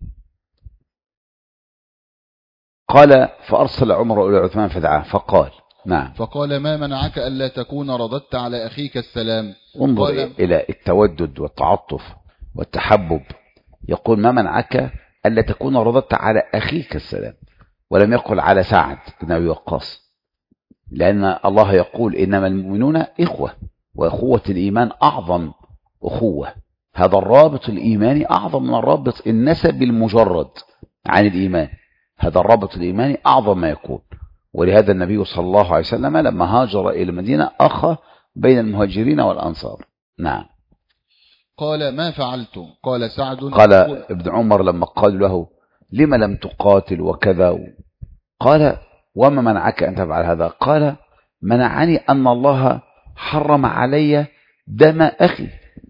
قال فأرسل عمر إلى عثمان فدعاه فقال نعم فقال ما منعك ألا تكون رددت على أخيك السلام؟ انظر إلى التودد والتعطف والتحبب، يقول ما منعك ألا تكون رددت على أخيك السلام، ولم يقل على سعد بن أبي وقاص، لأن الله يقول إنما المؤمنون إخوة، وأخوة الإيمان أعظم أخوة. هذا الرابط الإيماني أعظم من الرابط النسبي المجرد عن الإيمان، هذا الرابط الإيماني أعظم ما يكون. ولهذا النبي صلى الله عليه وسلم لما هاجر إلى المدينة أخى بين المهاجرين والأنصار. نعم. قال ما فعلت؟ قال سعد قال ابن عمر لما قال له لما لم تقاتل وكذا، قال وما منعك أن تفعل هذا؟ قال منعني أن الله حرم علي دم أخي،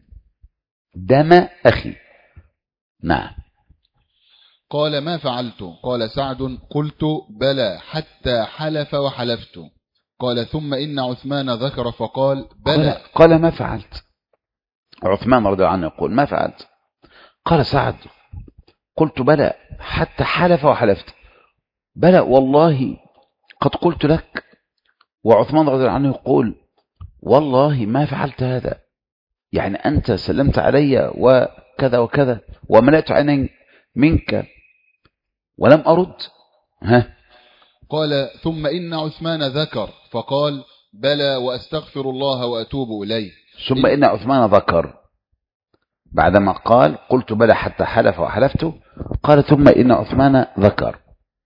دم أخي. نعم. قال ما فعلت؟ قال سعد قلت بلى حتى حلف وحلفت. قال ثم إن عثمان ذكر فقال بلى. قال, قال ما فعلت؟ عثمان رضي الله عنه يقول ما فعلت؟ قال سعد قلت بلى حتى حلف وحلفت، بلى والله قد قلت لك. وعثمان رضي الله عنه يقول والله ما فعلت هذا، يعني أنت سلمت علي وكذا وكذا وملأت عيني منك ولم أرد. ها. قال ثم إن عثمان ذكر فقال بلى وأستغفر الله وأتوب إليه. ثم إن عثمان ذكر بعدما قال قلت بلى حتى حلف وحلفت، قال ثم إن عثمان ذكر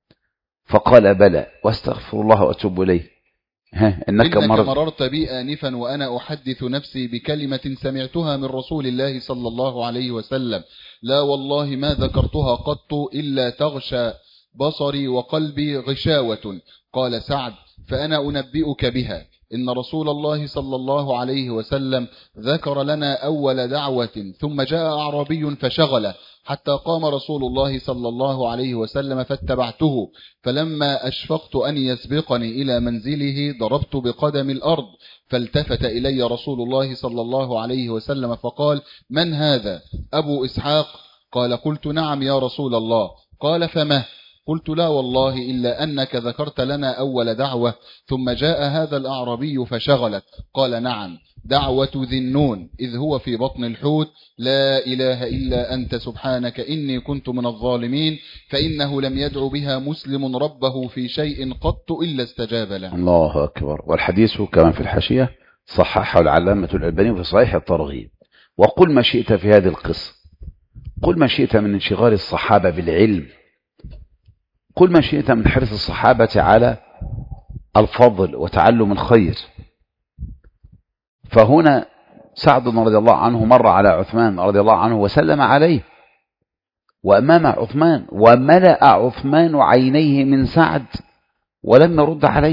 فقال بلى واستغفر الله وأتوب إليه. ها إنك, إنك مرض مررت بي آنفا وأنا أحدث نفسي بكلمة سمعتها من رسول الله صلى الله عليه وسلم، لا والله ما ذكرتها قط إلا تغشى بصري وقلبي غشاوة. قال سعد فأنا أنبئك بها، إن رسول الله صلى الله عليه وسلم ذكر لنا أول دعوة ثم جاء أعرابي فشغله حتى قام رسول الله صلى الله عليه وسلم فاتبعته، فلما أشفقت أن يسبقني إلى منزله ضربت بقدم الأرض، فالتفت إلي رسول الله صلى الله عليه وسلم فقال من هذا؟ أبو إسحاق؟ قال قلت نعم يا رسول الله. قال فما؟ قلت لا والله إلا أنك ذكرت لنا أول دعوة ثم جاء هذا الأعرابي فشغلت. قال نعم، دعوة ذي النون إذ هو في بطن الحوت لا إله إلا أنت سبحانك إني كنت من الظالمين، فإنه لم يدعو بها مسلم ربه في شيء قط إلا استجاب له. الله أكبر. والحديث كما في الحاشية صححه العلامة الألباني في صحيح الترغيب. وقل ما شئت في هذه القصة، قل ما شئت من انشغال الصحابة بالعلم، قل ما شئت من حرص الصحابة على الفضل وتعلم الخير. فهنا سعد رضي الله عنه مر على عثمان رضي الله عنه وسلم عليه وأمام عثمان، وملأ عثمان عينيه من سعد ولم يرد عليه.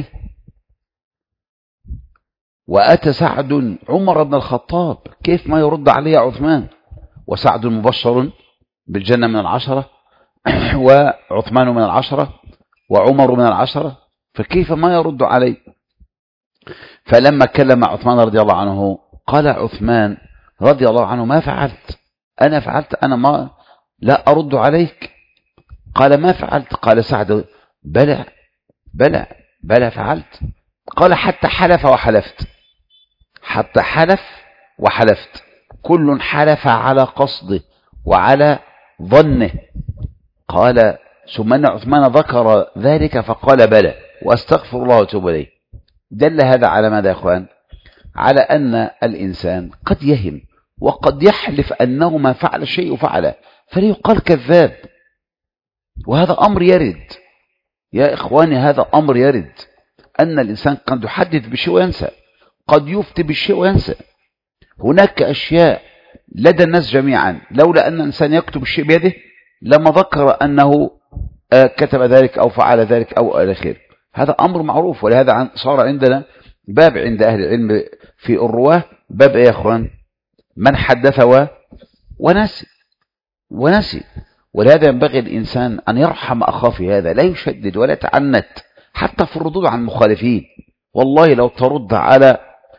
وأتى سعد عمر بن الخطاب كيف ما يرد عليه عثمان، وسعد مبشر بالجنة من العشرة وعثمان من العشرة وعمر من العشرة، فكيف ما يرد عليه؟ فلما كلم عثمان رضي الله عنه قال عثمان رضي الله عنه ما فعلت؟ أنا فعلت؟ أنا ما لا أرد عليك. قال ما فعلت؟ قال سعد بلى بلى بلى فعلت. قال حتى حلف وحلفت، حتى حلف وحلفت، كل حلف على قصده وعلى ظنه. قال ثم أن عثمان ذكر ذلك فقال بلى وأستغفر الله وأتوب إليه. دل هذا على ماذا يا أخوان؟ على أن الإنسان قد يهم وقد يحلف أنه ما فعل شيء وفعله فليقال كذاب، وهذا أمر يرد يا إخواني، هذا أمر يرد أن الإنسان قد يحدث بشيء وينسى، قد يفتي بالشيء وينسى. هناك أشياء لدى الناس جميعا لولا أن الإنسان يكتب الشيء بيده لما ذكر أنه كتب ذلك أو فعل ذلك أو إلى آخره. هذا أمر معروف، ولهذا صار عندنا باب عند أهل العلم في الرواه، باب إيه يا أخوان؟ من حدث و... ونسي ونسي. ولهذا ينبغي الإنسان أن يرحم أخاه في هذا، لا يشدد ولا يتعنت حتى في الردود عن المخالفين. والله لو ترد على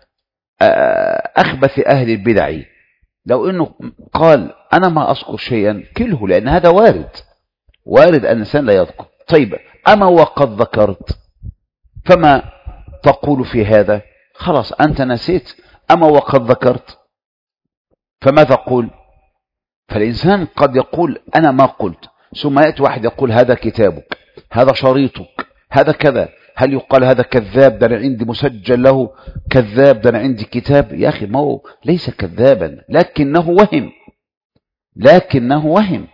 أخبث أهل البدع، لو أنه قال أنا ما أذكر شيئا كله، لأن هذا وارد، وارد أن الإنسان لا يذكر. طيب أما وقد ذكرت فما تقول في هذا؟ خلاص أنت نسيت، أما وقد ذكرت فما تقول؟ فالإنسان قد يقول أنا ما قلت، ثم يأتي واحد يقول هذا كتابك، هذا شريطك، هذا كذا. هل يقال هذا كذاب؟ ده أنا عندي مسجل له كذاب، ده أنا عندي كتاب. يا أخي ما هو ليس كذابا، لكنه وهم، لكنه وهم.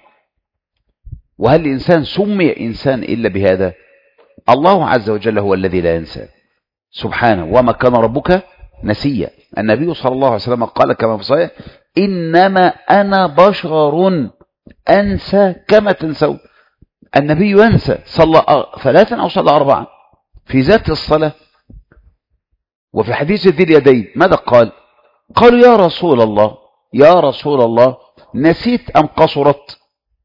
وهل الإنسان سمي إنسان إلا بهذا؟ الله عز وجل هو الذي لا ينسى سبحانه، وما كان ربك نسيا. النبي صلى الله عليه وسلم قال كما في صحيح إنما أنا بشر أنسى كما تنسون. النبي ينسى، صلى ثلاثا أو صلى أربعا في ذات الصلاة. وفي حديث ذي اليدين ماذا قال؟ قالوا يا رسول الله يا رسول الله نسيت أم قصرت؟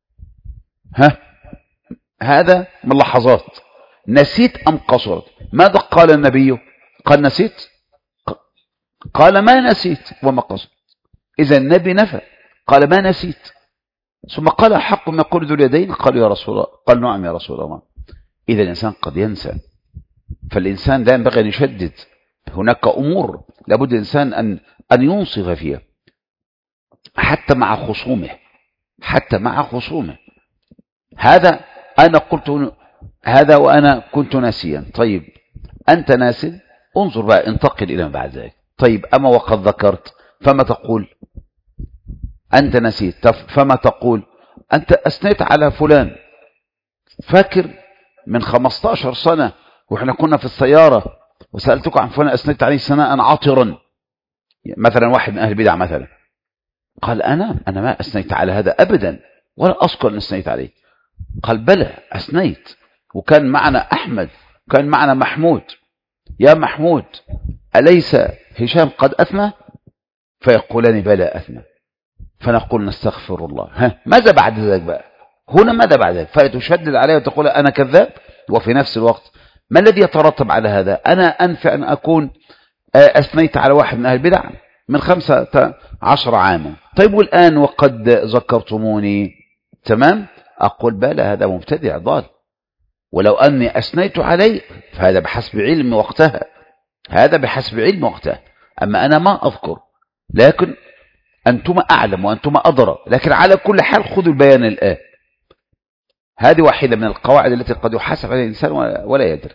ها هذا من لحظات، نسيت أم قصرت؟ ماذا قال النبي؟ قال نسيت؟ قال ما نسيت وما قصرت. إذا النبي نفى، قال ما نسيت. ثم قال حق ما يقول ذو اليدين؟ قالوا يا رسول الله، قال نعم يا رسول الله. إذا الإنسان قد ينسى، فالإنسان لا ينبغي أن يشدد. هناك أمور لابد الإنسان أن أن ينصف فيها حتى مع خصومه، حتى مع خصومه. هذا أنا قلت هذا وأنا كنت ناسيا. طيب أنت ناسي، انظر بقى انتقل إلى ما بعد ذلك. طيب أما وقد ذكرت فما تقول؟ أنت نسيت فما تقول؟ أنت أثنيت على فلان، فاكر من خمستاشر سنة وإحنا كنا في السيارة وسألتك عن فلان أثنيت عليه ثناء عطرا، مثلا واحد من أهل البدع مثلا قال أنا أنا ما أثنيت على هذا أبدا ولا أذكر أن أثنيت عليه. قال بلى أثنيت، وكان معنا أحمد وكان معنا محمود. يا محمود أليس هشام قد أثنى؟ فيقولان بلى أثنى. فنقول نستغفر الله. ها ماذا بعد ذلك بقى؟ هنا ماذا بعد ذلك؟ فتشدد عليه وتقول أنا كذاب، وفي نفس الوقت ما الذي يترتب على هذا؟ أنا أنفع أن أكون أثنيت على واحد من أهل البدع من خمسة عشر عاما. طيب والآن وقد ذكرتموني تمام، أقول بلى هذا مبتدع ضال، ولو أني أثنيت عليه فهذا بحسب علم وقتها، هذا بحسب علم وقتها. أما أنا ما أذكر، لكن أنتم أعلم وأنتم أدرى. لكن على كل حال خذوا البيان الآن. هذه واحدة من القواعد التي قد يحاسب عليها الإنسان ولا يدري.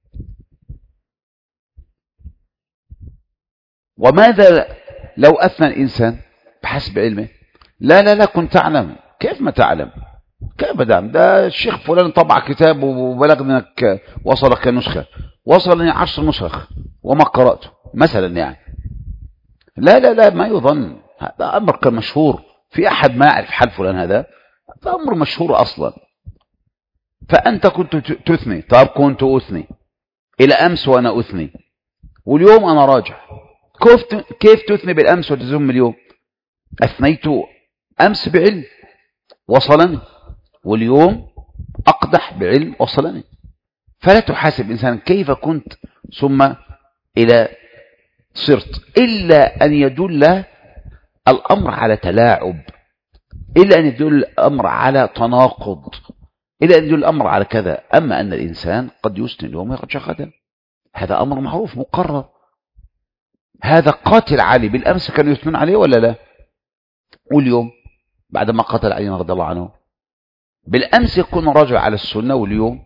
وماذا لو أثنى الإنسان بحسب علمه؟ لا لا لا كنت أعلم. كيف ما تعلم؟ كيف دام ده الشيخ فلان طبع كتاب وبلغني انك وصلك نسخة، وصلني عشر نسخ وما قرأته مثلا يعني. لا لا لا ما يظن، هذا أمر كان مشهور، في أحد ما يعرف حال فلان؟ هذا هذا أمر مشهور أصلا. فأنت كنت تثني، طب كنت أثني إلى أمس وأنا أثني، واليوم أنا راجع. كيف كيف تثني بالأمس وتذم اليوم؟ أثنيت أمس بعلم وصلني، واليوم أقدح بعلم وصلني. فلا تحاسب إنسان كيف كنت ثم إلى صرت، إلا أن يدل الأمر على تلاعب، إلا أن يدل الأمر على تناقض، إلا أن يدل الأمر على كذا. أما أن الإنسان قد يسني اليوم ويخرج غدا، هذا أمر معروف مقرر. هذا قاتل علي بالأمس كانوا يثنون عليه ولا لا؟ واليوم بعد ما قتل علي رضي الله عنه بالأمس يكون رجل على السنة واليوم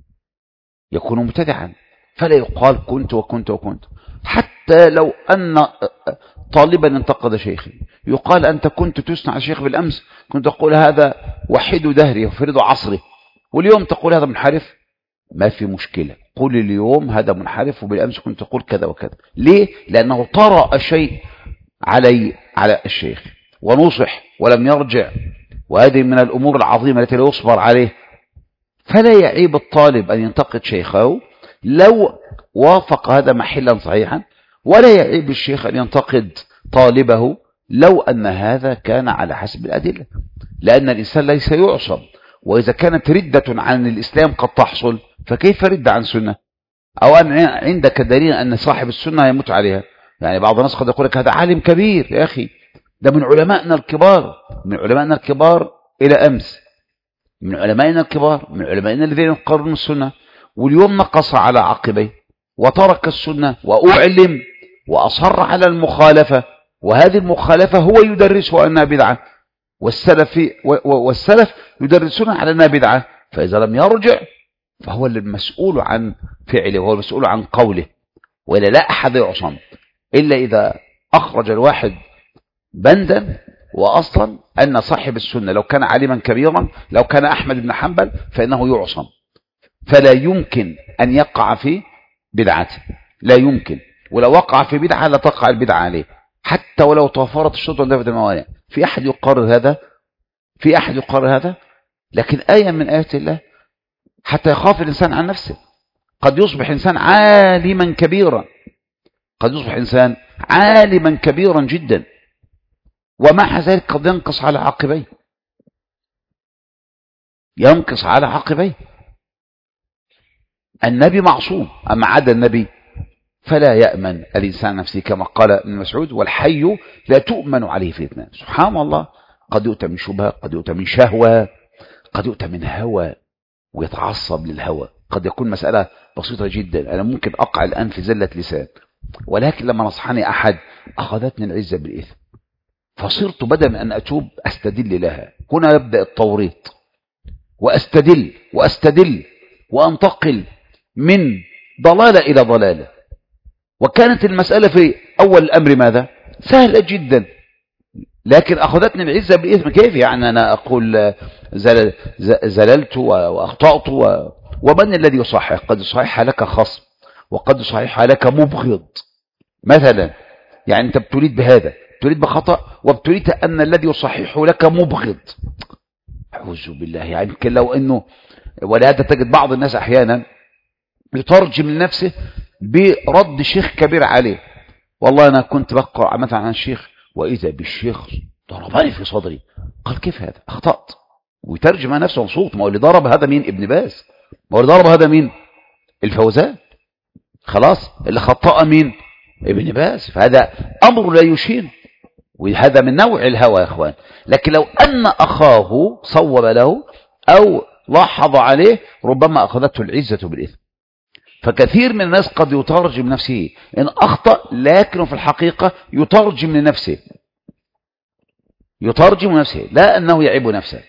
يكون مبتدعا. فلا يقال كنت وكنت وكنت. حتى لو أن طالبا انتقد شيخي يقال أنت كنت تثنى على شيخ بالأمس، كنت تقول هذا وحيد دهري وفريد عصري، واليوم تقول هذا منحرف. ما في مشكلة، قل اليوم هذا منحرف وبالأمس كنت تقول كذا وكذا. ليه؟ لأنه طرأ شيء علي على الشيخ ونصح ولم يرجع، وهذه من الأمور العظيمة التي لا يصبر عليه. فلا يعيب الطالب أن ينتقد شيخه لو وافق هذا محلا صحيحا، ولا يعيب الشيخ أن ينتقد طالبه لو أن هذا كان على حسب الأدلة، لأن الإنسان ليس يعصم. وإذا كانت ردة عن الإسلام قد تحصل فكيف ردة عن سنة؟ أو أن عندك دليل أن صاحب السنة يموت عليها. يعني بعض الناس قد يقول لك هذا عالم كبير، يا أخي ده من علمائنا الكبار، من علمائنا الكبار إلى أمس، من علمائنا الكبار، من علمائنا الذين يقررون السنة، واليوم نقص على عقبيه وترك السنة وأعلم وأصر على المخالفة، وهذه المخالفة هو يدرسها أنها بدعة، والسلف والسلف يدرسون على أنها بدعة. فإذا لم يرجع فهو المسؤول عن فعله، هو المسؤول عن قوله، وإلا لا أحد يعصم إلا إذا أخرج الواحد بندا وأصلا أن صاحب السنة لو كان عالما كبيرا، لو كان أحمد بن حنبل فإنه يعصم، فلا يمكن أن يقع في بدعته، لا يمكن. ولو وقع في بدعة لا تقع البدعة عليه، حتى ولو توفرت الشروط وانتفت الموانع. في أحد يقرر هذا؟ في أحد يقرر هذا؟ لكن آية من آيات الله حتى يخاف الإنسان عن نفسه. قد يصبح إنسان عالما كبيرا، قد يصبح إنسان عالما كبيرا جدا، ومع ذلك قد ينقص على عقبيه، ينقص على عقبيه. النبي معصوم، أما عدا النبي فلا يأمن الإنسان نفسه، كما قال ابن مسعود والحي لا تؤمن عليه فتنة. سبحان الله، قد يؤتى من شبهة، قد يؤتى من شهوة، قد يؤتى من هوى ويتعصب للهوى. قد يكون مسألة بسيطة جدا، أنا ممكن أقع الآن في زلة لسان، ولكن لما نصحني أحد أخذتني العزة بالإثم، فصرت بدل من أن أتوب أستدل لها. هنا يبدأ التوريط، وأستدل وأستدل وأنتقل من ضلالة إلى ضلالة. وكانت المسألة في أول الأمر ماذا؟ سهلة جدا، لكن أخذتني العزة بالإثم. كيف يعني أنا أقول زل زللت وأخطأت و... ومن الذي يصحح؟ قد يصحح لك خصم، وقد يصحح لك مبغض مثلا. يعني أنت بتريد بهذا، تريد بخطأ، وبتريد أن الذي يصححه لك مبغض. أعوذ بالله. يعني لو أنه، ولهذا تجد بعض الناس أحيانا يترجم لنفسه برد شيخ كبير عليه. والله أنا كنت بقرأ مثلا عن الشيخ وإذا بالشيخ ضربني في صدري. قال كيف هذا؟ أخطأت. ويترجم عن نفسه مبسوط. ما هو اللي ضرب هذا مين؟ ابن باز. ما هو اللي ضرب هذا مين؟ الفوزان. خلاص، اللي خطأ مين؟ ابن باز. فهذا أمر لا يشين، وهذا من نوع الهوى يا أخوان. لكن لو أن أخاه صوب له أو لاحظ عليه ربما أخذته العزة بالإثم. فكثير من الناس قد يترجم نفسه إن أخطأ، لكن في الحقيقة يترجم لنفسه، يترجم نفسه لا أنه يعيب نفسه.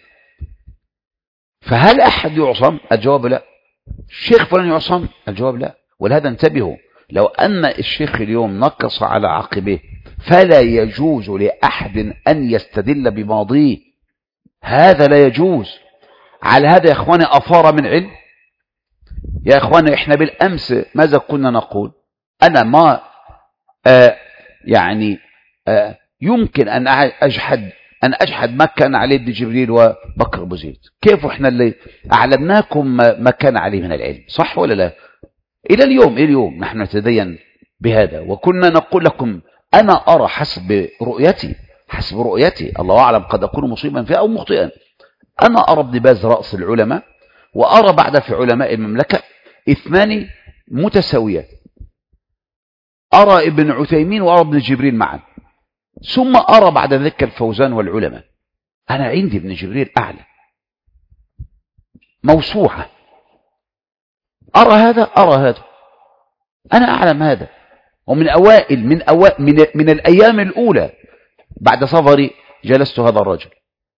فهل أحد يعصم؟ الجواب لا. الشيخ فلان يعصم؟ الجواب لا. ولهذا انتبهوا، لو أن الشيخ اليوم نقص على عقبه فلا يجوز لأحد أن يستدل بماضيه، هذا لا يجوز. على هذا يا إخواني أفار من علم. يا إخواني إحنا بالأمس ماذا كنا نقول؟ أنا ما آه يعني آه يمكن أن أجحد أن أجحد ما كان عليه ابن جبريل وبكر أبو زيد. كيف إحنا اللي أعلمناكم ما كان عليه من العلم؟ صح ولا لا؟ إلى اليوم إلى اليوم نحن نتدين بهذا، وكنا نقول لكم أنا أرى حسب رؤيتي، حسب رؤيتي، الله أعلم قد أكون مصيبا فيها أو مخطئا. أنا أرى ابن باز رأس العلماء، وأرى بعد في علماء المملكة اثنان متساويان، أرى ابن عثيمين وأرى ابن جبريل معا، ثم أرى بعد ذلك الفوزان والعلماء. أنا عندي ابن جبريل أعلى موسوعة، أرى هذا أرى هذا. أنا أعلم هذا، ومن أوائل من, أوائل من, من الأيام الأولى بعد سفري جلست هذا الرجل.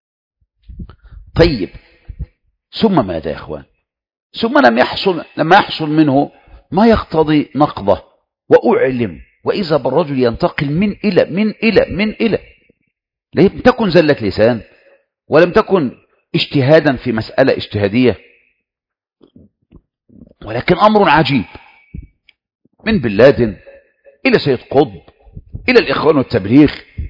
طيب ثم ماذا يا إخوان؟ ثم لم يحصل لما يحصل منه ما يقتضي نقضه وأعلم، وإذا بالرجل ينتقل من إلى من إلى من إلى لم تكن زلة لسان ولم تكن اجتهادا في مسألة اجتهادية، ولكن أمر عجيب، من بن لادن إلى سيد قطب إلى الإخوان والتبليغ،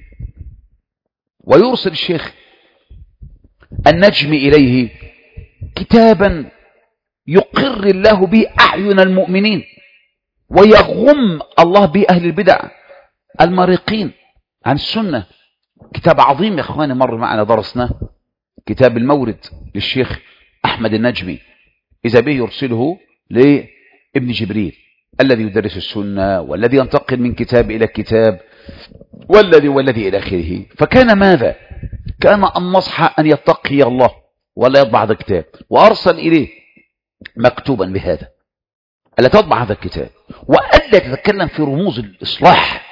ويرسل الشيخ النجم إليه كتابا يقر الله به أعين المؤمنين ويغم الله به أهل البدع المارقين عن السنة. كتاب عظيم يا أخواني، مر معنا درسناه، كتاب المورد للشيخ أحمد النجمي، إذا به يرسله لابن جبريل الذي يدرس السنة والذي ينتقل من كتاب إلى كتاب والذي والذي إلى آخره. فكان ماذا؟ كان النصح أن يتقي الله ولا يطبع هذا الكتاب، وأرسل إليه مكتوبا بهذا ألا تطبع هذا الكتاب وألا تتكلم في رموز الإصلاح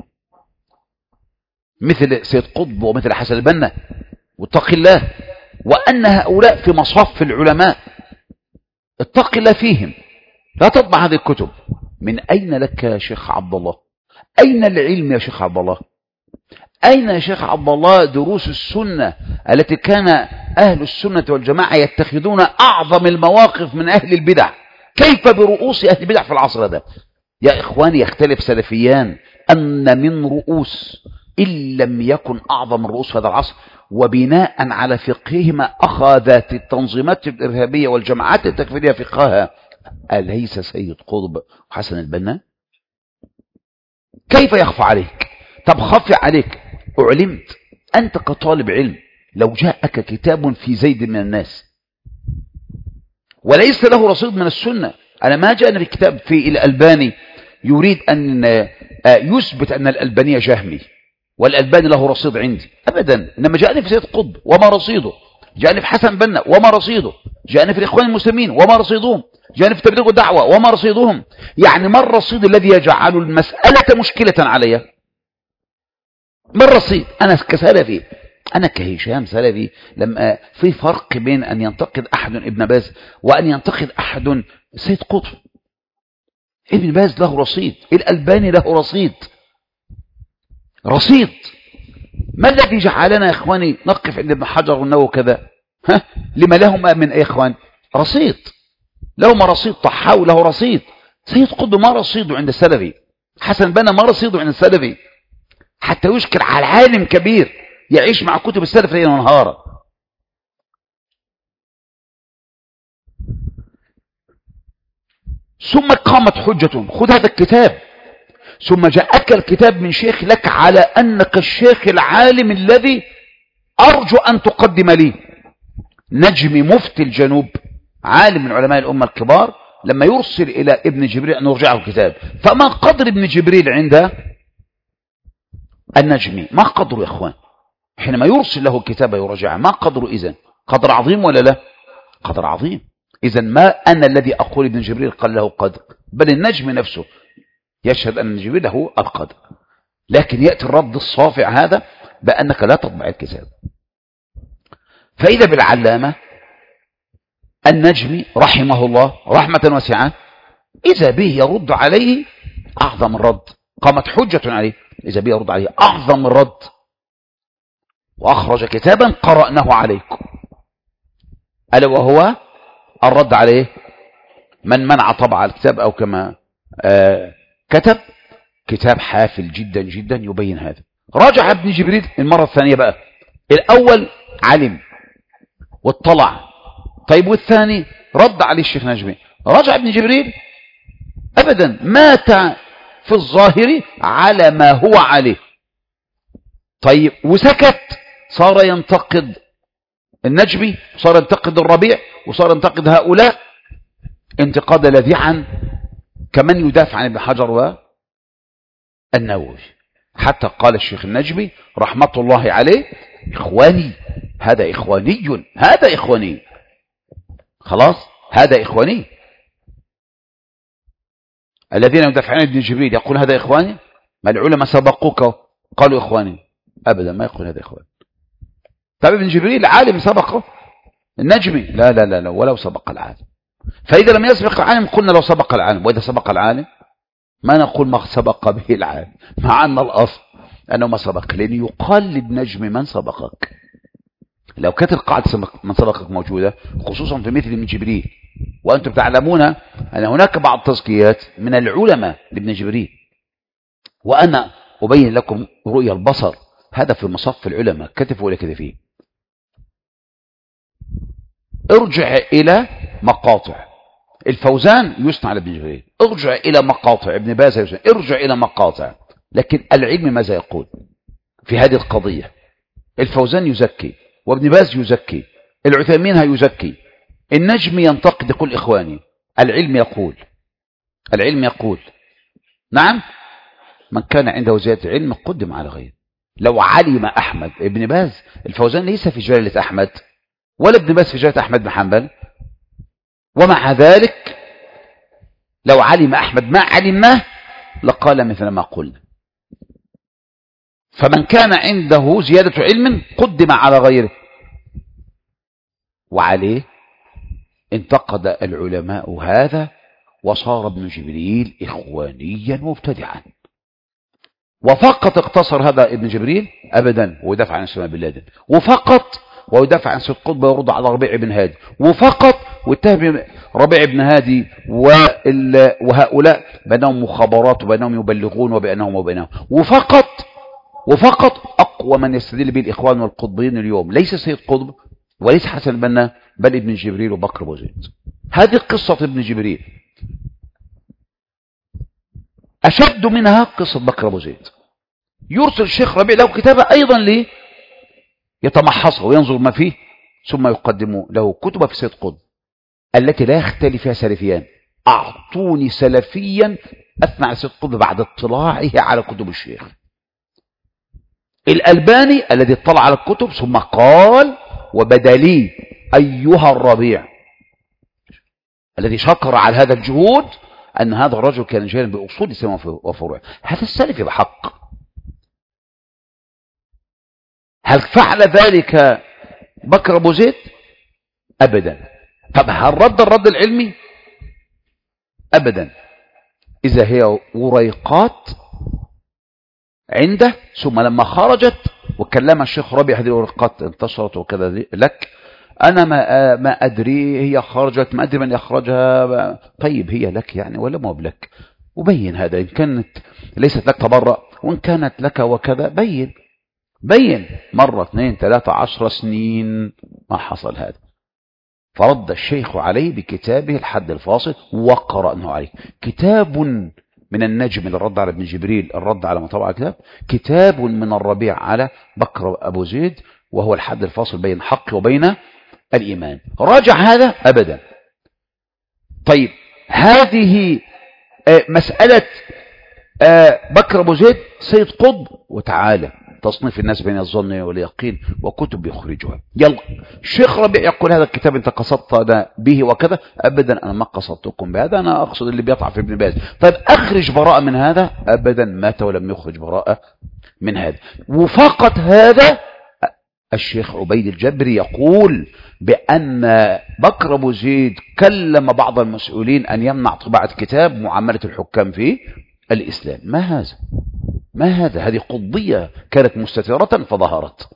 مثل سيد قطب ومثل حسن البنا، واتق الله، وأن هؤلاء في مصاف العلماء اتق الله فيهم، لا تطبع هذه الكتب. من أين لك يا شيخ عبد الله؟ أين العلم يا شيخ عبد الله؟ أين يا شيخ عبد الله دروس السنة التي كان أهل السنة والجماعة يتخذون أعظم المواقف من أهل البدع؟ كيف برؤوس أهل البدع في العصر هذا؟ يا إخواني، يختلف سلفيان أن من رؤوس إن لم يكن أعظم الرؤوس في هذا العصر، وبناء على فقههما أخذت التنظيمات الإرهابية والجماعات التكفيرية فقهها. أليس سيد قطب وحسن البنا؟ كيف يخفى عليك؟ طب خفي عليك، أعلمت أنت كطالب علم لو جاءك كتاب في زيد من الناس وليس له رصيد من السنة. أنا ما جاءني بكتاب في الألباني يريد أن يثبت أن الألباني جهمي والألباني له رصيد عندي، أبدا. إنما جاءني في سيد قطب وما رصيده، جاءني في حسن بنا وما رصيده، جاءني في الإخوان المسلمين وما رصيدهم، جاءني في تبليغ الدعوة وما رصيدهم. يعني ما الرصيد الذي يجعل المسألة مشكلة علي؟ ما الرصيد؟ أنا كسلفي، أنا كهشام سلفي، لما في فرق بين أن ينتقد أحد ابن باز وأن ينتقد أحد سيد قطب. ابن باز له رصيد، الألباني له رصيد رصيد ما الذي جعلنا يا إخواني نقف عند ابن حجر والنووي كذا؟ ها؟ لما لهما من أي إخوان رصيد، لهما رصيد. طحاوي له رصيد، سيد قطب ما رصيده عند السلفي، حسن بنا ما رصيده عند السلفي، حتى يشكل على عالم كبير يعيش مع كتب السلف ليلا ونهارا. ثم قامت حجة، خذ هذا الكتاب، ثم جاءك الكتاب من شيخ لك على أنك الشيخ العالم الذي أرجو أن تقدم لي. نجم مفتي الجنوب، عالم من علماء الأمة الكبار، لما يرسل إلى ابن جبريل أن يرجعه الكتاب، فما قدر ابن جبريل عند النجمي؟ ما قدره يا إخوان؟ حينما يرسل له الكتاب يرجعه، ما قدره؟ إذن قدر عظيم ولا لا؟ قدر عظيم. إذن ما أنا الذي أقول ابن جبريل قال له قدر، بل النجم نفسه يشهد أن جبريل له القدر. لكن يأتي الرد الصافع هذا بأنك لا تطبع الكتاب. فإذا بالعلامة النجمي رحمه الله رحمة واسعة، إذا به يرد عليه أعظم الرد، قامت حجة عليه، إذا به يرد عليه أعظم الرد، وأخرج كتابا قرأناه عليكم، ألا وهو الرد عليه من منع طبع الكتاب، أو كما آه كتب كتاب حافل جدا جدا يبين هذا. راجع ابن جبريل المرة الثانية بقى، الأول علم واطلع، طيب والثاني رد عليه الشيخ نجمي، رجع ابن جبريل أبدا، مات في الظاهر على ما هو عليه. طيب وسكت، صار ينتقد النجمي، صار ينتقد الربيع، وصار ينتقد هؤلاء انتقاد لاذعا كمن يدافع عن ابن حجر والنووي، حتى قال الشيخ النجمي رحمة الله عليه إخواني، هذا إخواني، هذا إخواني، خلاص هذا إخواني. الذين يدافعون ابن جبريل يقول هذا إخواني؟ ما العلماء سبقوك قالوا إخواني؟ أبدا ما يقول هذا إخواني. طب ابن جبريل عالم سبقه النجمي؟ لا لا لا لا ولو سبق العالم. فإذا لم يسبق العالم قلنا لو سبق العالم، وإذا سبق العالم ما نقول ما سبق به العالم، مع أن الأصل أنه ما سبق، لأن يقال للنجم من سبقك. لو كانت القاعدة من سبقك موجودة خصوصا في مثل ابن جبريل، وأنتم تعلمون أن هناك بعض التزكيات من العلماء لابن جبريل، وأنا أبين لكم رؤية البصر، هذا في مصف العلماء كتف ولا كتفين. ارجع إلى مقاطع الفوزان يثنى على ابن جبريل، ارجع إلى مقاطع ابن باز يثنى، ارجع إلى مقاطع. لكن العلم ماذا يقول في هذه القضية؟ الفوزان يزكي، وابن باز يزكي، العثيمين يزكي، النجم ينتقد يقول إخواني. العلم يقول العلم يقول نعم من كان عنده زيادة علم قدم على غيره. لو علم أحمد ابن باز، الفوزان ليس في جلالة أحمد ولا ابن باز في جلالة أحمد بن حنبل، ومع ذلك لو علم أحمد ما علمناه لقال مثل ما قلنا. فمن كان عنده زيادة علم قدم على غيره، وعليه انتقد العلماء هذا، وصار ابن جبريل إخوانيا مبتدعا. وفقط اقتصر هذا ابن جبريل أبدا ويدافع عن اسامة بن لادن، وفقط ويدافع عن سيد قطب ويرد على ربيع بن هادي، وفقط ويتهم ربيع بن هادي وهؤلاء بأنهم مخابرات وبأنهم يبلغون وبأنهم وبأنهم، وفقط وفقط أقوى من يستدل به الإخوان والقطبيين اليوم ليس سيد قطب وليس حسن البنا، بل ابن جبريل وبكر أبو زيد. هذه قصة ابن جبريل، أشد منها قصة بكر أبو زيد. يرسل الشيخ ربيع له كتابة أيضا لي يتمحصه وينظر ما فيه، ثم يقدم له كتب في سيد قطب التي لا يختلف فيها سلفيان. أعطوني سلفيا أثنى على سيد قطب بعد اطلاعه على كتب الشيخ. الألباني الذي اطلع على الكتب ثم قال وبدا لي أيها الربيع الذي شكر على هذا الجهود أن هذا الرجل كان جاهلا بأصول الإسلام وفروعه. هذا السلفي بحق. هل فعل ذلك بكر أبو زيد؟ أبدا. طب هل رد الرد العلمي؟ أبدا. إذا هي وريقات عنده، ثم لما خرجت وكلم الشيخ ربيع هذه الورقات انتشرت وكذا لك، أنا ما ما أدري هي خرجت، ما أدري من يخرجها. طيب هي لك يعني ولا مو بلك؟ وبين هذا، إن كانت ليست لك تبرأ، وإن كانت لك وكذا بين بين مرة اثنين ثلاثة عشر سنين ما حصل هذا. فرد الشيخ عليه بكتابه الحد الفاصل وقرأناه عليه. كتاب من النجم الرد على ابن جبريل، الرد على مطبع الكتاب، كتاب من الربيع على بكر أبو زيد، وهو الحد الفاصل بين الحق وبين الإيمان. راجع هذا أبدا. طيب هذه مسألة بكر أبو زيد سيد قطب، وتعالى تصنيف الناس بين الظن واليقين وكتب يخرجها. يلا الشيخ ربيع يقول هذا الكتاب انت قصدت به وكذا، ابدا انا ما قصدتكم بهذا، انا اقصد اللي بيطلع في ابن باز. طيب اخرج براءة من هذا، ابدا مات ولم يخرج براءة من هذا. وفقط هذا الشيخ عبيد الجبري يقول بأن بكر أبو زيد كلم بعض المسؤولين أن يمنع طباعة كتاب معاملة الحكام في الإسلام. ما هذا؟ ما هذا؟ هذه قضية كانت مستترة فظهرت.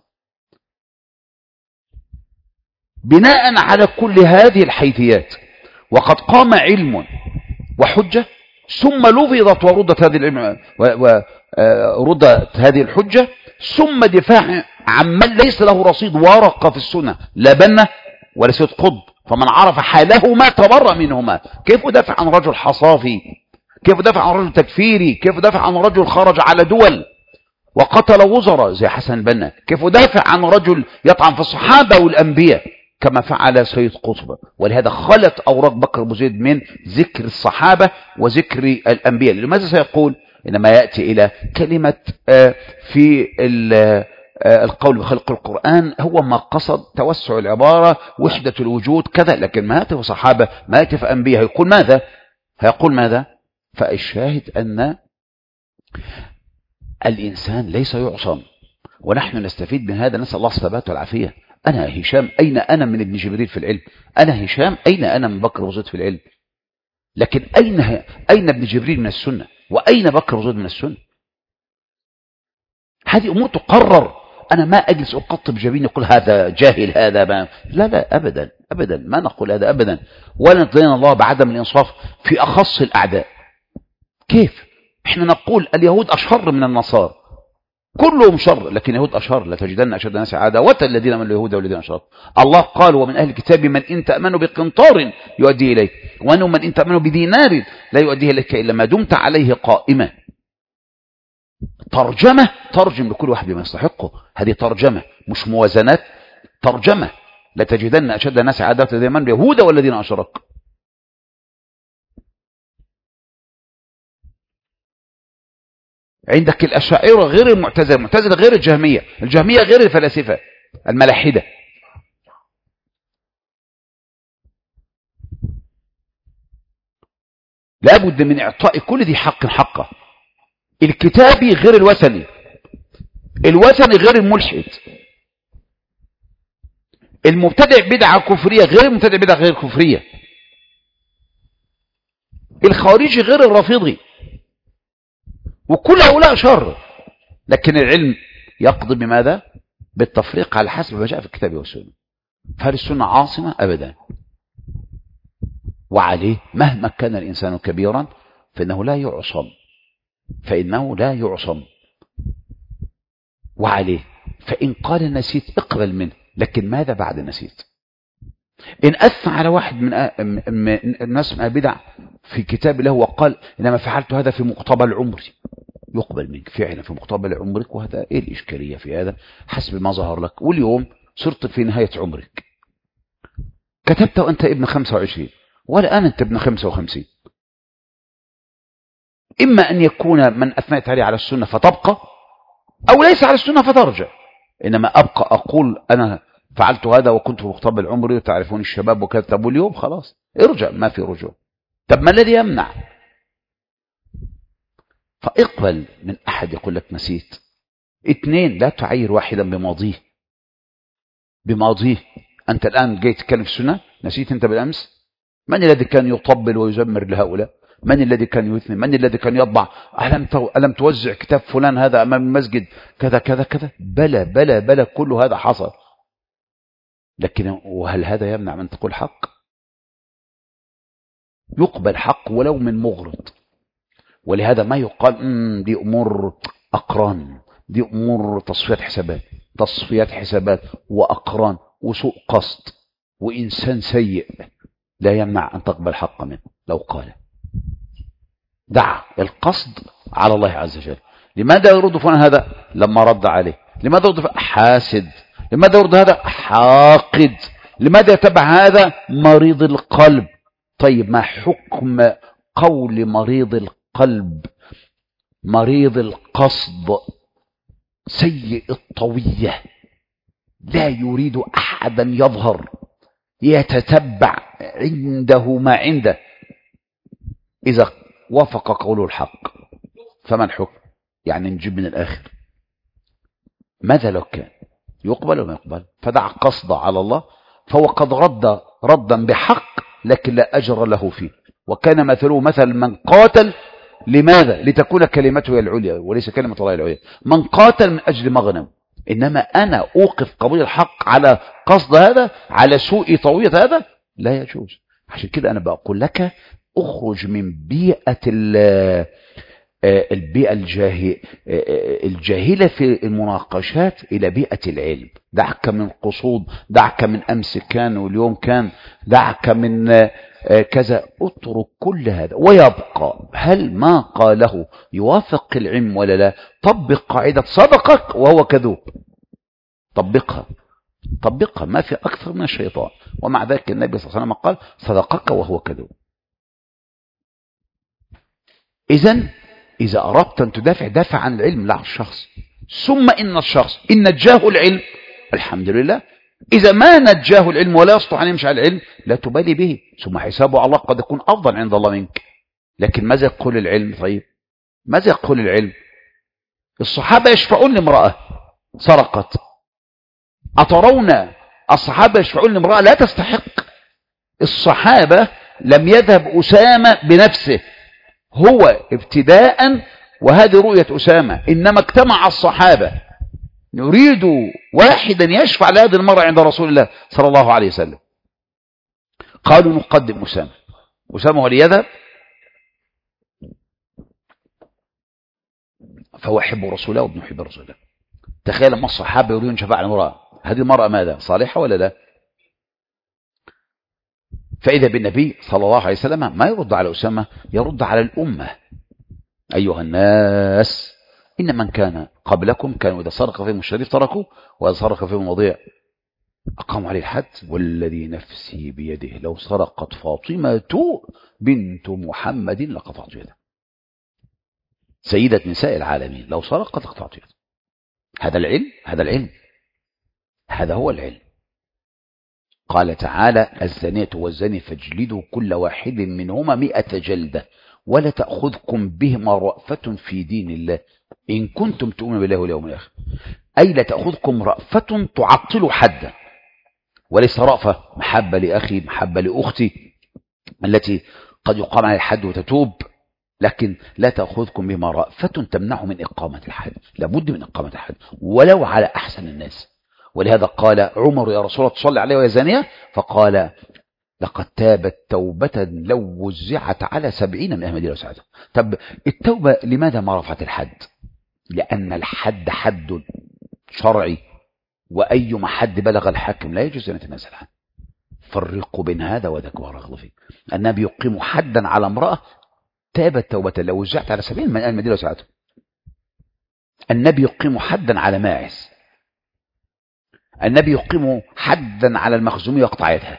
بناء على كل هذه الحيثيات، وقد قام علم وحجة، ثم لفظت وردت هذه العلم وردت هذه الحجة، ثم دفاع عمن ليس له رصيد ورقة في السنة، لا بنة ولا سيد قطب، فمن عرف حالهما تبرأ منهما. كيف دافع عن رجل حصافي؟ كيف دافع عن رجل تكفيري؟ كيف دافع عن رجل خرج على دول وقتل وزراء زي حسن البنا؟ كيف دافع عن رجل يطعن في الصحابة والأنبياء كما فعل سيد قطب؟ ولهذا خلت أوراق بكر أبو زيد من ذكر الصحابة وذكر الأنبياء. لماذا سيقول إنما يأتي إلى كلمة في القول بخلق القرآن هو ما قصد توسع العبارة، وحدة الوجود كذا، لكن ما يأتي في صحابة، ما يأتي في أنبياء. هيقول ماذا؟ هيقول ماذا؟ فالشاهد أن الإنسان ليس يعصم، ونحن نستفيد من هذا، نسأل الله الثبات والعافية. أنا هشام أين أنا من ابن جبريل في العلم؟ أنا هشام أين أنا من بكر وزيد في العلم؟ لكن أين أين ابن جبريل من السنة؟ وأين بكر وزيد من السنة؟ هذه أمور تقرر. أنا ما أجلس أقطب جبيني يقول هذا جاهل هذا ما. لا لا أبدا أبدا، ما نقول هذا أبدا، ولا نطلين الله بعدم الإنصاف في أخص الأعداء. كيف؟ إحنا نقول اليهود أشر من النصارى، كلهم شر، لكن يهود أشر. لا تجدن أشد الناس عداوة الذين من اليهود والذين أشركوا. الله قال ومن أهل الكتاب من إن تأمنوا بقنطار يؤدي إليك، وأنه من إن تأمنوا بدينار لا يؤديه إليك إلا ما دمت عليه قائمة. ترجمة، ترجم لكل واحد بما يستحقه. هذه ترجمة مش موازنات، ترجمة. لا تجدن أشد الناس عداوة الذين من اليهود والذين أشركوا. عندك الأشاعرة غير المعتزلة، المعتزلة غير الجهمية، الجهمية غير الفلاسفة الملاحدة. لابد من إعطاء كل ذي حق حقه. الكتابي غير الوثني، الوثني غير الملحد، المبتدع بدعة كفرية غير المبتدع بدعة غير كفرية، الخارجي غير الرافضي، وكل هؤلاء شر. لكن العلم يقضي بماذا؟ بالتفريق على حسب ما جاء في الكتاب والسنة. فهل السنة عاصمة؟ أبدا. وعليه مهما كان الإنسان كبيرا فإنه لا يعصم، فإنه لا يعصم. وعليه فإن قال نسيت اقبل منه، لكن ماذا بعد نسيت؟ إن أثنى على واحد من الناس من البدع في كتاب له وقال إنما فعلت هذا في مقتبل عمري، يقبل منك فعلا في مقتبل عمرك، وهذا إيه الإشكالية في هذا؟ حسب ما ظهر لك. واليوم صرت في نهاية عمرك، كتبت وأنت ابن خمسة وعشرين والآن أنت ابن خمسة وخمسين. إما أن يكون من أثنيت عليه على السنة فتبقى، أو ليس على السنة فترجع. إنما أبقى أقول أنا فعلت هذا وكنت في مقتبل عمري وتعرفون الشباب وكذا، طب واليوم خلاص ارجع، ما في رجوع. طب ما الذي يمنع؟ فاقبل من أحد يقول لك نسيت. اثنين، لا تعير واحدا بماضيه، بماضيه. أنت الآن جاي تتكلم في السنة، نسيت أنت بالأمس؟ من الذي كان يطبل ويزمر لهؤلاء؟ من الذي كان يثني؟ من الذي كان يطبع ألم ألم توزع كتاب فلان هذا أمام المسجد كذا كذا كذا؟ بلى بلى بلى، كل هذا حصل. لكن وهل هذا يمنع من تقول حق؟ يقبل حق ولو من مغرض. ولهذا ما يقال دي أمور أقران، دي أمور تصفيات حسابات، تصفيات حسابات وأقران وسوء قصد وإنسان سيء، لا يمنع أن تقبل حق منه لو قال. دع القصد على الله عز وجل. لماذا يرد فلان هذا؟ لما رد عليه. لماذا يرد حاسد؟ لماذا يرد هذا؟ حاقد. لماذا يتبع هذا؟ مريض القلب. طيب ما حكم قول مريض القلب، مريض القصد، سيء الطوية، لا يريد أحدا يظهر، يتتبع عنده ما عنده، إذا وافق قوله الحق فما الحكم؟ يعني نجيب من الآخر، ماذا لو كان يقبل وما يقبل؟ فدع قصد على الله، فهو قد رد ردا بحق لكن لا أجر له فيه. وكان مثله مثل من قاتل، لماذا؟ لتكون كلمته العليا وليس كلمة الله العليا. من قاتل من أجل مغنم، إنما أنا أوقف قبول الحق على قصد هذا، على سوء طوية هذا، لا يجوز. عشان كده أنا بقول لك اخرج من بيئة البيئة الجاهلة في المناقشات إلى بيئة العلم. دعك من القصود، دعك من أمس كان واليوم كان، دعك من كذا، اترك كل هذا. ويبقى هل ما قاله يوافق العلم ولا لا؟ طبق قاعدة صدقك وهو كذوب، طبقها طبقها، ما في أكثر من الشيطان. ومع ذلك النبي صلى الله عليه وسلم قال صدقك وهو كذوب. إذن إذا أردت أن تدافع، دافع عن العلم لا عن الشخص. ثم إن الشخص إن نجاه العلم الحمد لله، إذا ما نجاه العلم ولا يسطع أن يمشي على العلم لا تبالي به، ثم حسابه على الله قد يكون أفضل عند الله منك، لكن ماذا يقول العلم؟ طيب ماذا يقول العلم؟ الصحابة يشفعون لامرأة سرقت، أترون الصحابة يشفعون لامرأة لا تستحق؟ الصحابة لم يذهب أسامة بنفسه هو ابتداء، وهذه رؤية أسامة، إنما اجتمع الصحابة نريد واحدا يشفع لهذه المرأة عند رسول الله صلى الله عليه وسلم. قالوا نقدم أسامة. أسامة هو ليذهب، فهو يحب رسول الله وابن يحب رسول الله. تخيل ما الصحابة يريدون شفاعة المرأة، هذه المرأة ماذا؟ صالحة ولا لا؟ فإذا بالنبي صلى الله عليه وسلم ما يرد على أسامة، يرد على الأمة. أيها الناس إن من كان قبلكم كانوا إذا سرق فيهم الشريف تركوه، وإذا سرق فيهم الوضيع أقاموا عليه الحد، والذي نفسي بيده لو سرقت فاطمة بنت محمد لقطعت يده. سيدة نساء العالمين لو سرقت لقطعت يده. هذا العلم، هذا العلم، هذا هو العلم. قال تعالى الزانية والزاني فاجلدوا كل واحد منهما مئة جلدة ولا تأخذكم بهما رأفة في دين الله إن كنتم تؤمنون بالله واليوم الآخر. أي لا تأخذكم رأفة تعطل حدا، وليس رأفة محبة لأخي محبة لأختي التي قد يقام على الحد وتتوب، لكن لا تأخذكم بما رأفة تمنع من إقامة الحد. لابد من إقامة الحد ولو على أحسن الناس. ولهذا قال عمر يا رسول الله تصلي عليه وهي زانية؟ فقال لقد تابت توبة لو وزعت على سبعين من أهل المدينة وساعتها. طب التوبة لماذا ما رفعت الحد؟ لأن الحد حد شرعي، وأيما حد بلغ الحاكم لا يجوز أن يتنازل عنه. فرقوا بين هذا وذاك بارك الله فيك. النبي يقيم حدا على امرأة تابت توبة لو وزعت على سبعين من أهل المدينة وساعتها. النبي يقيم حدا على ماعز. النبي يقيم حدا على المخزومية يقطع يدها.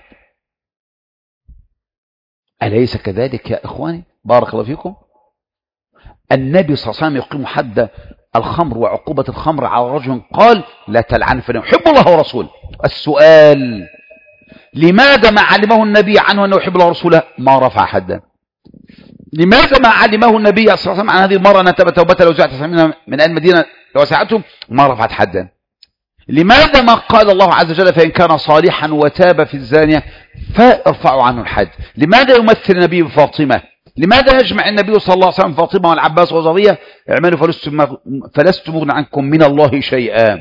أليس كذلك يا إخواني بارك الله فيكم؟ النبي صلى الله عليه وسلم يقيم حد الخمر وعقوبة الخمر على رجل قال لا تلعن فإنه يحب الله ورسوله. السؤال لماذا ما علمه النبي عنه أنه يحب الله ورسوله ما رفع حدا؟ لماذا ما علمه النبي صلى الله عليه وسلم عن هذه المرأة أن تبت توبتها لو جاءت من أهل المدينة لو ساعتهم ما رفعت حدا؟ لماذا ما قال الله عز وجل فإن كان صالحا وتاب في الزانية فارفعوا عنه الحد؟ لماذا يمثل النبي بفاطمة؟ لماذا يجمع النبي صلى الله عليه وسلم فاطمة والعباس وزرية اعملوا فلستم فلست مغن عنكم من الله شيئا؟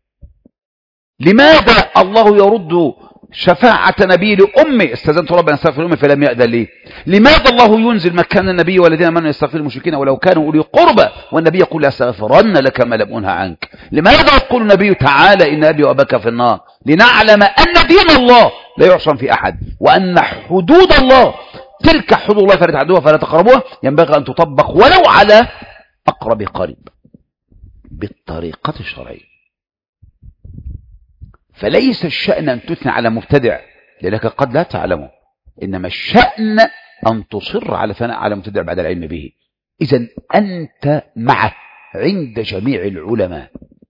لماذا الله يرد شفاعة نبي لأمي استاذنت ربنا استغفر لأمي فلم يأذن لي؟ لماذا الله ينزل مكان النبي والذين آمنوا يستغفر المشركين ولو كانوا أولي قربى والنبي يقول لاستغفرن لك ما لم أنه عنك؟ لماذا يقول النبي تعالى إن أبي وأباك في النار؟ لنعلم أن دين الله لا يعصم في أحد، وأن حدود الله تلك حدود الله فلا تعدوها فلا تقربوها ينبغي أن تطبق ولو على أقرب قريب بالطريقة الشرعية. فليس الشأن أن تثنى على مبتدع لأنك قد لا تعلمه، إنما الشأن أن تصر على ثناء على مبتدع بعد العلم به. إذن أنت معه عند جميع العلماء،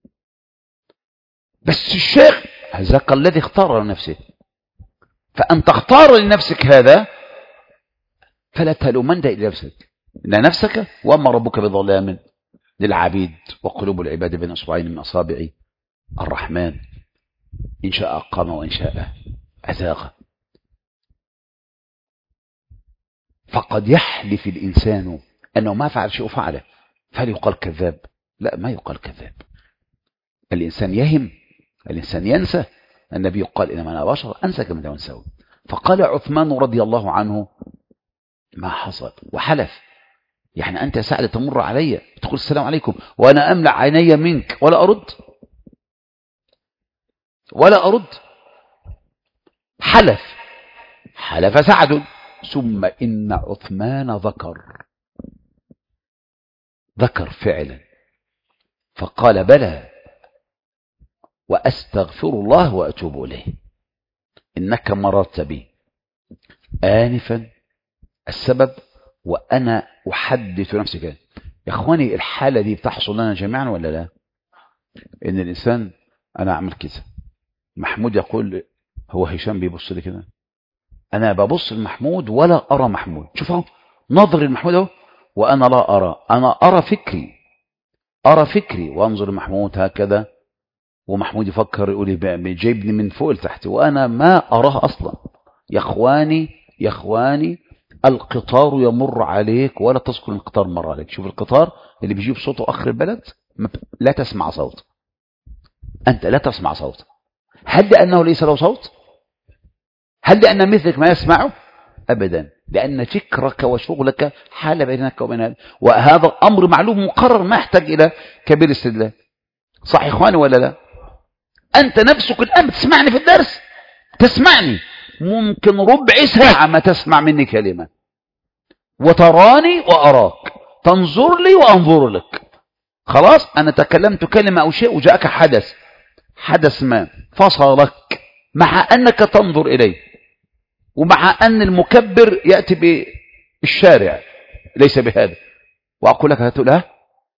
بس الشيخ هذاك الذي اختار لنفسه، فأن تختار لنفسك هذا فلا تلومن إلى نفسك إن نفسك وأما ربك بظلام للعبيد وقلوب العباد بين أصبعين من أصابع الرحمن إن شاء أقام وإن شاء أزاغ. فقد يحلف الإنسان أنه ما فعل شيء فعله، فهل يقال كذاب؟ لا، ما يقال كذاب. الإنسان يهم، الإنسان ينسى. النبي قال إنما أنا بشر أنسى كما تنسون. فقال عثمان رضي الله عنه ما حصل وحلف. يعني أنت سعد تمر علي تقول السلام عليكم وأنا أملع عيني منك ولا أرد ولا أرد. حلف حلف سعد. ثم إن عثمان ذكر ذكر فعلا فقال بلى وأستغفر الله وأتوب إليه إنك مررت بي آنفا السبب وأنا أحدث نفسي كده. يا أخواني الحالة دي بتحصل لنا جميعا ولا لا؟ إن الإنسان أنا أعمل كده، محمود يقول هو هشام بيبص لي كده، أنا ببص لمحمود ولا أرى محمود. شوفوا نظر المحمود وأنا لا أرى، أنا أرى فكري، أرى فكري وأنظر المحمود هكذا، ومحمود يفكر يقول بيجيبني من فوق لتحت وأنا ما أراه أصلا. يا إخواني يا إخواني القطار يمر عليك ولا تذكر القطار مر عليك. شوف القطار اللي بيجيب صوته آخر البلد لا تسمع صوت، أنت لا تسمع صوت. هل لأنه ليس له صوت؟ هل لأن مثلك ما يسمعه؟ أبدا، لأن فكرك وشغلك حال بينك وبين هذا، وهذا أمر معلوم مقرر ما يحتاج إلى كبير استدلال. صح يا إخواني ولا لا؟ أنت نفسك الآن تسمعني في الدرس، تسمعني ممكن ربع ساعة ما تسمع مني كلمة، وتراني وأراك، تنظر لي وأنظر لك. خلاص أنا تكلمت كلمة أو شيء وجاءك حدث، حدث ما فصلك، مع أنك تنظر إليه، ومع أن المكبر يأتي بالشارع ليس بهذا، وأقول لك هاتوا له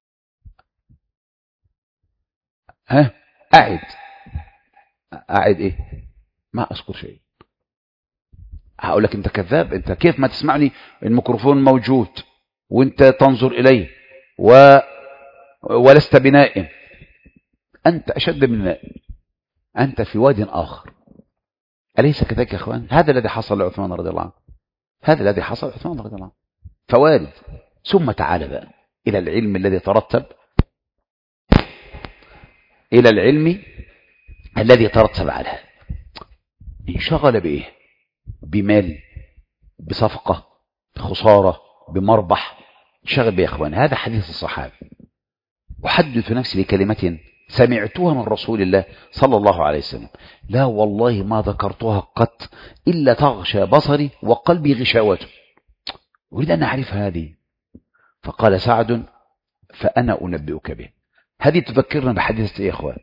ها أعد أعد إيه؟ ما أذكر شيء. هقول لك أنت كذاب، أنت كيف ما تسمعني؟ الميكروفون موجود وأنت تنظر إليه و... ولست بنائم، أنت أشد من نائم، أنت في واد آخر. أليس كذلك يا أخوان؟ هذا الذي حصل لعثمان رضي الله عنه، هذا الذي حصل لعثمان رضي الله عنه، فوارد. ثم تعال بقى إلى العلم الذي ترتب، إلى العلم الذي ترتب على هذا. انشغل بإيه؟ بمال، بصفقة، بخسارة، بمربح، انشغل بإيه يا أخوان؟ هذا حديث الصحابة. أحدث نفسي بكلمة سمعتها من رسول الله صلى الله عليه وسلم، لا والله ما ذكرتها قط إلا تغشى بصري وقلبي غشاوته، أريد أن أعرف هذه. فقال سعد فأنا أنبئك به. هذه تذكرنا بحديث إيه يا أخوان؟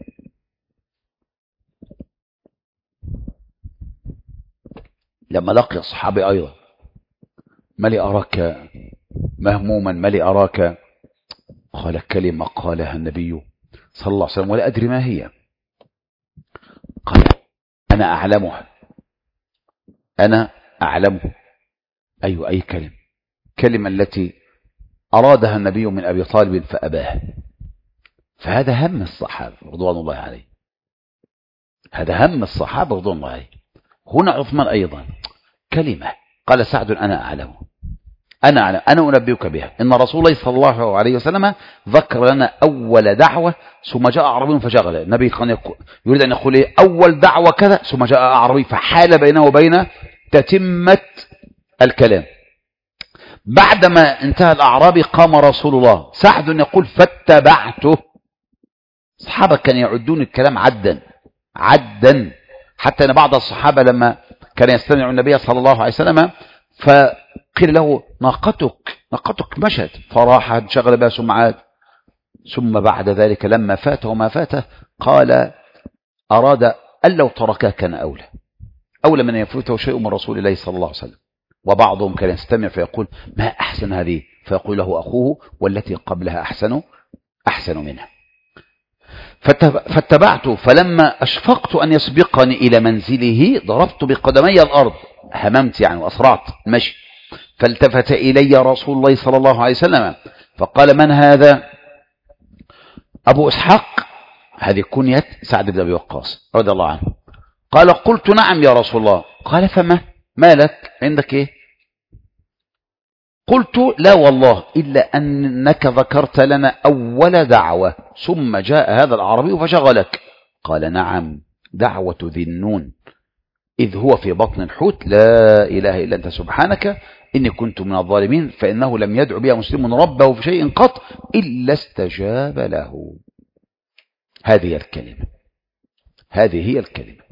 لما لقي الصحابي أيضا، ما لي أراك مهموما، ما لي أراك، قال كلمة قالها النبي صلى الله عليه وسلم ولا أدري ما هي، قال أنا أعلمها، أنا أعلمه. أي أي كلمة؟ كلمة التي أرادها النبي من أبي طالب فأباها. فهذا هم الصحابة رضوان الله عليه، هذا هم الصحابة رضوان الله عليه. هنا عثمان أيضا كلمة قال سعد أنا أعلمه، أنا أعلم، أنا أنبئك بها. إن رسول الله صلى الله عليه وسلم ذكر لنا أول دعوة ثم جاء أعرابي فشغل. النبي كان يريد أن يقول إيه؟ أول دعوة كذا ثم جاء أعرابي فحال بينه وبين تتمة الكلام. بعدما انتهى الأعرابي قام رسول الله، سعد يقول فاتبعته. الصحابة كانوا يعدون الكلام عدا عدا، حتى أن بعض الصحابة لما كان يستمع النبي صلى الله عليه وسلم فقيل له ناقتك ناقتك مشت، فراح انشغل بها ثم عاد. ثم بعد ذلك لما فاته ما فاته قال أراد أن لو تركه كان أولى أولى من يفوته شيء من رسول الله صلى الله عليه وسلم. وبعضهم كان يستمع فيقول ما أحسن هذه، فيقول له أخوه والتي قبلها أحسن أحسن منها. فاتبعته، فلما أشفقت أن يسبقني إلى منزله ضربت بقدمي الأرض، هممت يعني وأسرعت مشي. فالتفت إلي رسول الله صلى الله عليه وسلم فقال من هذا؟ أبو إسحاق، هذه كنية سعد بن أبي وقاص رضي الله عنه. قال قلت نعم يا رسول الله. قال فما مالك، عندك إيه؟ قلت لا والله إلا أنك ذكرت لنا أول دعوة ثم جاء هذا العربي فشغلك. قال نعم دعوة ذي النون إذ هو في بطن الحوت لا إله إلا أنت سبحانك إني كنت من الظالمين، فإنه لم يدع بها مسلم ربه في شيء قط إلا استجاب له. هذه الكلمة، هذه هي الكلمة.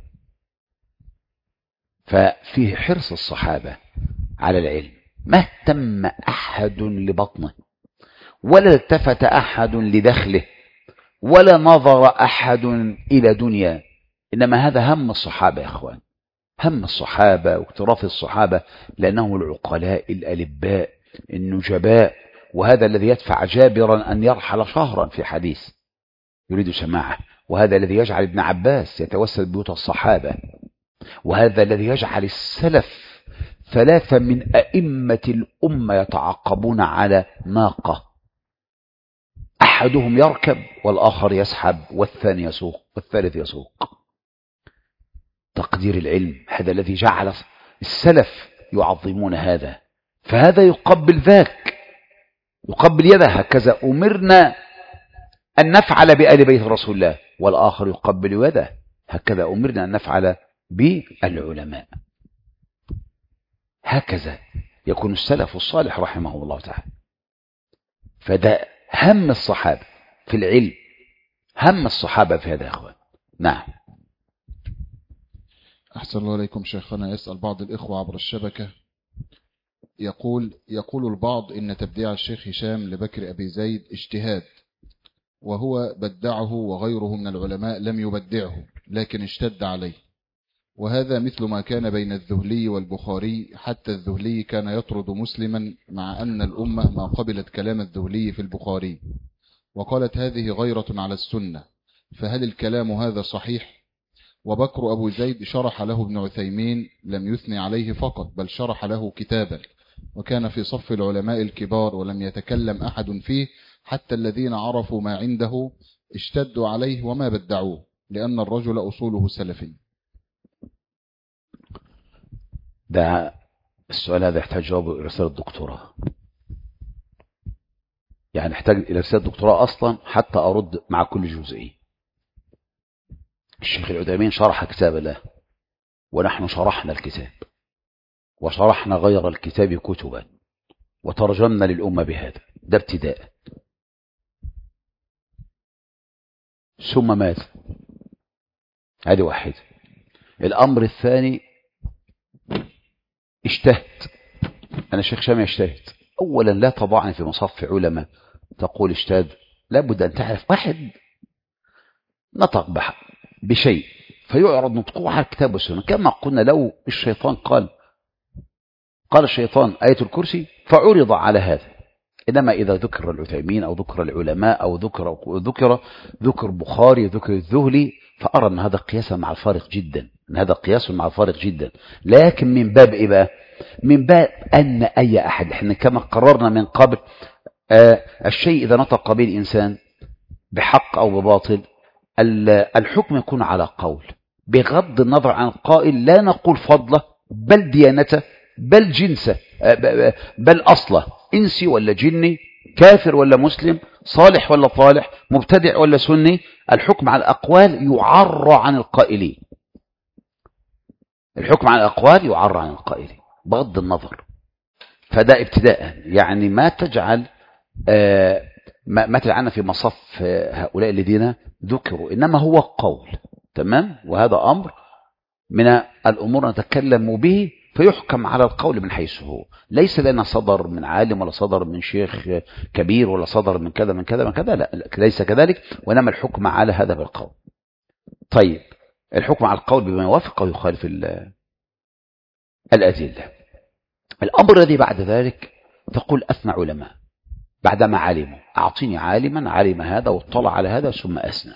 ففيه حرص الصحابة على العلم، ما اهتم أحد لبطنه ولا التفت أحد لدخله ولا نظر أحد إلى دنيا، إنما هذا هم الصحابة يا أخوان، هم الصحابة واكتراث الصحابة، لأنهم العقلاء الألباء النجباء. وهذا الذي يدفع جابرا أن يرحل شهرا في حديث يريد سماعه، وهذا الذي يجعل ابن عباس يتوسل بيوت الصحابة، وهذا الذي يجعل السلف ثلاثة من أئمة الأمة يتعاقبون على ناقة، أحدهم يركب والآخر يسحب والثاني يسوق والثالث يسوق. تقدير العلم هذا الذي جعل السلف يعظمون هذا، فهذا يقبل ذاك، يقبل يده، هكذا أمرنا أن نفعل بآل بيت رسول الله، والآخر يقبل يده، هكذا أمرنا أن نفعل بالعلماء. هكذا يكون السلف الصالح رحمه الله تعالى. فده هم الصحابة في العلم، هم الصحابة في هذا يا أخوان. نعم. أحسن الله عليكم شيخنا. يسأل بعض الإخوة عبر الشبكة، يقول يقول البعض إن تبديع الشيخ هشام لبكر أبي زيد اجتهاد، وهو بدعه وغيره من العلماء لم يبدعه لكن اشتد عليه، وهذا مثل ما كان بين الذهلي والبخاري، حتى الذهلي كان يطرد مسلما مع أن الأمة ما قبلت كلام الذهلي في البخاري، وقالت هذه غيرة على السنة، فهل الكلام هذا صحيح؟ وبكر أبو زيد شرح له ابن عثيمين، لم يثني عليه فقط بل شرح له كتابا، وكان في صف العلماء الكبار ولم يتكلم أحد فيه، حتى الذين عرفوا ما عنده اشتدوا عليه وما بدعوه، لأن الرجل أصوله سلفي. ده السؤال هذا يحتاج جواب رسالة دكتوراه، يعني يحتاج إلى رسالة دكتوراه أصلا حتى أرد مع كل جزئية. الشيخ العثيمين شرح كتاب الله، ونحن شرحنا الكتاب، وشرحنا غير الكتاب كتبا، وترجمنا للأمة بهذا. ده ابتداء. ثم مات. هذه واحد. الأمر الثاني، اجتهد. أنا شيخ شامي اجتهد. أولا لا تضعني في مصف علماء تقول اجتهد، لابد أن تعرف واحد نطق بشيء فيعرض نطقه على الكتاب والسنة، كما قلنا لو الشيطان قال قال الشيطان آية الكرسي فعرض على هذا. إنما إذا ذكر العثيمين أو ذكر العلماء أو ذكر ذكر ذكر بخاري ذكر الذهلي، فأرى أن هذا قياسا مع الفارق جدا، أن هذا قياس مع الفارق جدا. لكن من باب إيه بقى؟ من باب أن أي أحد، احنا كما قررنا من قبل، آه الشيء إذا نطق به الإنسان بحق أو بباطل، الحكم يكون على قول، بغض النظر عن القائل، لا نقول فضله بل ديانته بل جنسه بل أصله، إنسي ولا جني، كافر ولا مسلم، صالح ولا طالح، مبتدع ولا سني. الحكم على الأقوال يعرى عن القائلين، الحكم على الأقوال يعرى عن القائلين بغض النظر. فده ابتداء، يعني ما تجعل آه ما, ما تجعلنا في مصف هؤلاء الذين ذكروا، إنما هو قول. تمام. وهذا أمر من الأمور نتكلم به، فيحكم على القول من حيث هو، ليس لنا صدر من عالم ولا صدر من شيخ كبير ولا صدر من كذا من كذا من كذا، لا ليس كذلك، وإنما الحكم على هذا بالقول. طيب، الحكم على القول بما يوافق أو يخالف الأدلة. الأمر الذي بعد ذلك تقول أثنى علماء بعدما علموا، أعطيني عالما علم هذا واطلع على هذا ثم أثنى،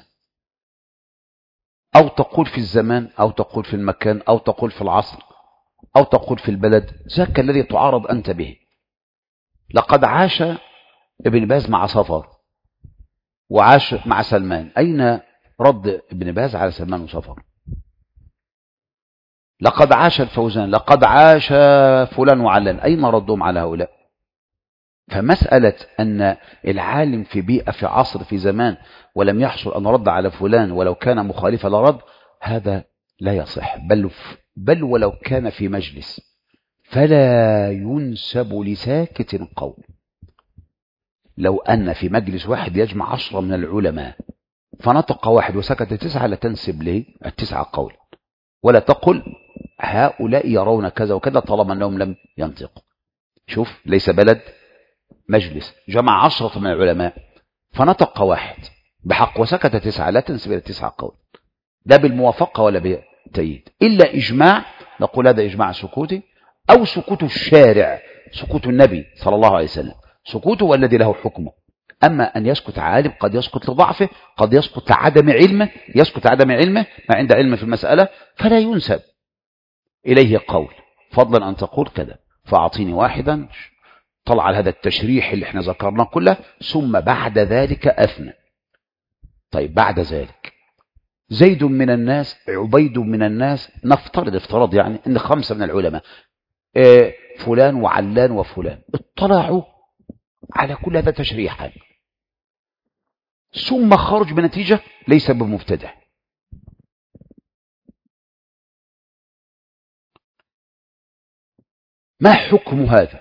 أو تقول في الزمان أو تقول في المكان أو تقول في العصر أو تقول في البلد، ذاك الذي تعارض أنت به. لقد عاش ابن باز مع صفر وعاش مع سلمان، أين رد ابن باز على سلمان وصفر؟ لقد عاش الفوزان، لقد عاش فلان وعلان، أين ردهم على هؤلاء؟ فمسألة أن العالم في بيئة في عصر في زمان ولم يحصل أن رد على فلان ولو كان مخالفا لرد، هذا لا يصح، بل, بل ولو كان في مجلس فلا ينسب لساكت قول. لو أن في مجلس واحد يجمع عشرة من العلماء فنطق واحد وسكت تسعة، لا تنسب له التسعة قول، ولا تقل هؤلاء يرون كذا وكذا طالما أنهم لم ينطقوا. شوف، ليس بلد، مجلس جمع عشرة من العلماء فنطق واحد بحق وسكت تسعة، لا تنسب إلى التسعة قول، لا بالموافقة ولا بالتأييد، إلا إجماع نقول هذا إجماع سكوتي، أو سكوت الشارع، سكوت النبي صلى الله عليه وسلم، سكوته والذي له حكمه. أما أن يسكت عالم قد يسكت لضعفه، قد يسكت عدم علمه، يسكت عدم علمه ما عند علم في المسألة، فلا ينسب إليه قول. فضلا أن تقول كذا، فأعطيني واحدا طلع على هذا التشريح اللي احنا ذكرناه كله، ثم بعد ذلك أثنى. طيب بعد ذلك زيد من الناس، عبيد من الناس، نفترض افتراض يعني ان خمسة من العلماء اه فلان وعلان وفلان اطلعوا على كل هذا تشريحا، ثم خرج بنتيجة ليس بمبتدع. ما حكم هذا؟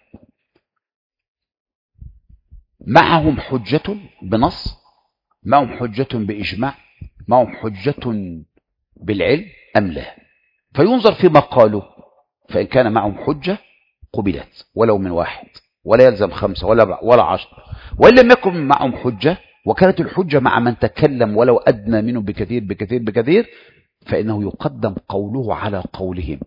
معهم حجة بنص، معهم حجة بإجماع، معهم حجة بالعلم أم لا؟ فينظر فيما قالوا، فإن كان معهم حجة قبلت ولو من واحد، ولا يلزم خمسة ولا ولا عشر. وإن لم يكن معهم حجة وكانت الحجة مع من تكلم ولو أدنى منه بكثير بكثير بكثير، فإنه يقدم قوله على قولهم،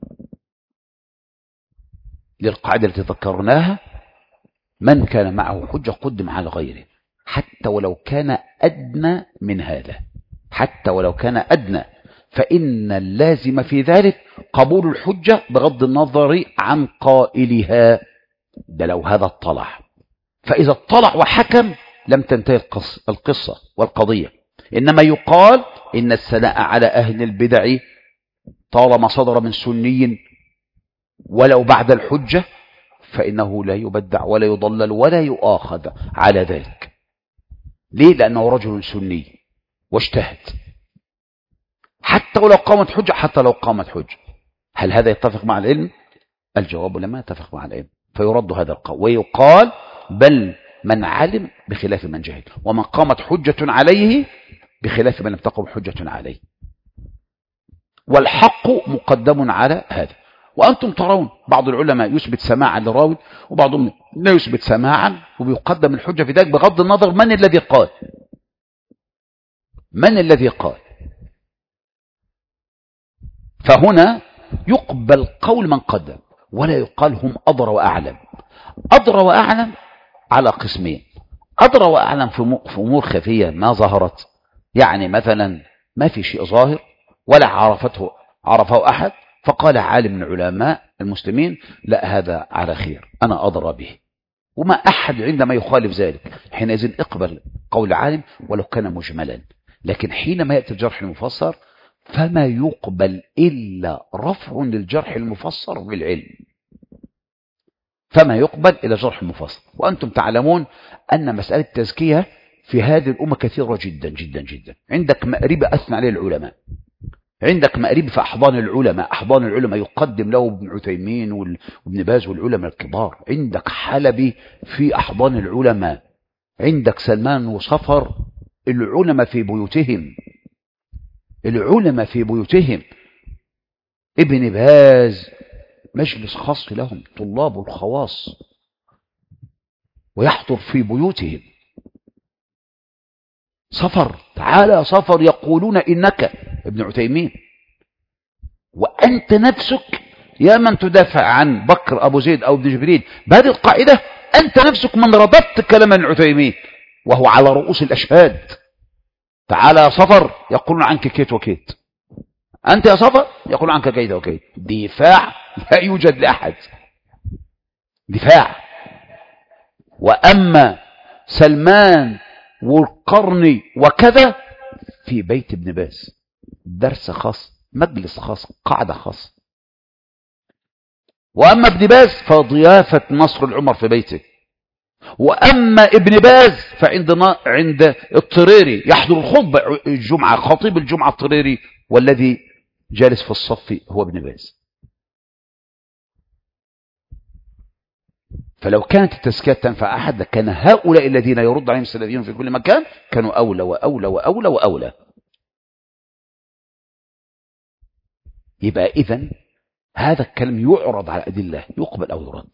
للقاعدة التي ذكرناها: من كان معه حجة قدم على غيره، حتى ولو كان أدنى من هذا، حتى ولو كان أدنى، فإن اللازم في ذلك قبول الحجة بغض النظر عن قائلها. ده لو هذا اطلع، فإذا اطلع وحكم لم تنتهي القصة والقضية، إنما يقال إن الثناء على أهل البدع طالما صدر من سني ولو بعد الحجة فإنه لا يبدع ولا يضلل ولا يؤاخذ على ذلك. ليه؟ لأنه رجل سني واجتهد، حتى ولو قامت حجة، حتى لو قامت حجة. هل هذا يتفق مع العلم؟ الجواب لما يتفق مع العلم، فيرد هذا القول ويقال بل من علم بخلاف من جهل، ومن قامت حجة عليه بخلاف من لم تقم حجة عليه، والحق مقدم على هذا. وأنتم ترون بعض العلماء يثبت سماعا لراوي وبعضهم لا يثبت سماعا، وبيقدم الحجة في ذلك بغض النظر من الذي قال، من الذي قال. فهنا يقبل قول من قدم ولا يقال هم أدرى وأعلم. أدرى وأعلم على قسمين: أدرى وأعلم في أمور خفية ما ظهرت، يعني مثلا ما في شيء ظاهر ولا عرفته عرفه أحد، فقال عالم من علماء المسلمين لا هذا على خير أنا أدرى به، وما أحد عندما يخالف ذلك، حينئذ اقبل قول عالم ولو كان مجملا. لكن حينما يأتي الجرح المفسر فما يقبل إلا رفع للجرح المفسر بالعلم، فما يقبل إلى جرح المفسر. وأنتم تعلمون أن مسألة التزكية في هذه الأمة كثيرة جدا جدا جدا. عندك مأرب أثنى عليه العلماء، عندك مأرب في أحضان العلماء، أحضان العلماء يقدم له ابن عثيمين وابن باز والعلماء الكبار، عندك حلبي في أحضان العلماء، عندك سلمان وصفر العلماء في بيوتهم، العلماء في بيوتهم، ابن باز مجلس خاص لهم طلاب الخواص ويحضر في بيوتهم. صفر تعالى صفر يقولون إنك ابن عثيمين، وأنت نفسك يا من تدافع عن بكر أبو زيد أو ابن جبريل بهذه القاعدة، أنت نفسك من رددت كلام ابن عثيمين وهو على رؤوس الأشهاد. تعالى يا صفر يقولون عنك كيت وكيت، أنت يا صفر يقولون عنك كيت وكيت. دفاع لا يوجد لأحد، دفاع. وأما سلمان والقرني وكذا في بيت ابن باز، درس خاص، مجلس خاص، قاعدة خاص. وأما ابن باز فضيافة نصر العمر في بيته. وأما ابن باز فعندنا عند الطريري يحضر الخطبة الجمعة، خطيب الجمعة الطريري، والذي جالس في الصف هو ابن باز. فلو كانت التزكية تنفع أحد كان هؤلاء الذين يرد عليهم السلفيون في كل مكان كانوا أولى وأولى وأولى وأولى. يبقى إذن هذا الكلام يعرض على أدلة يقبل أو يرد.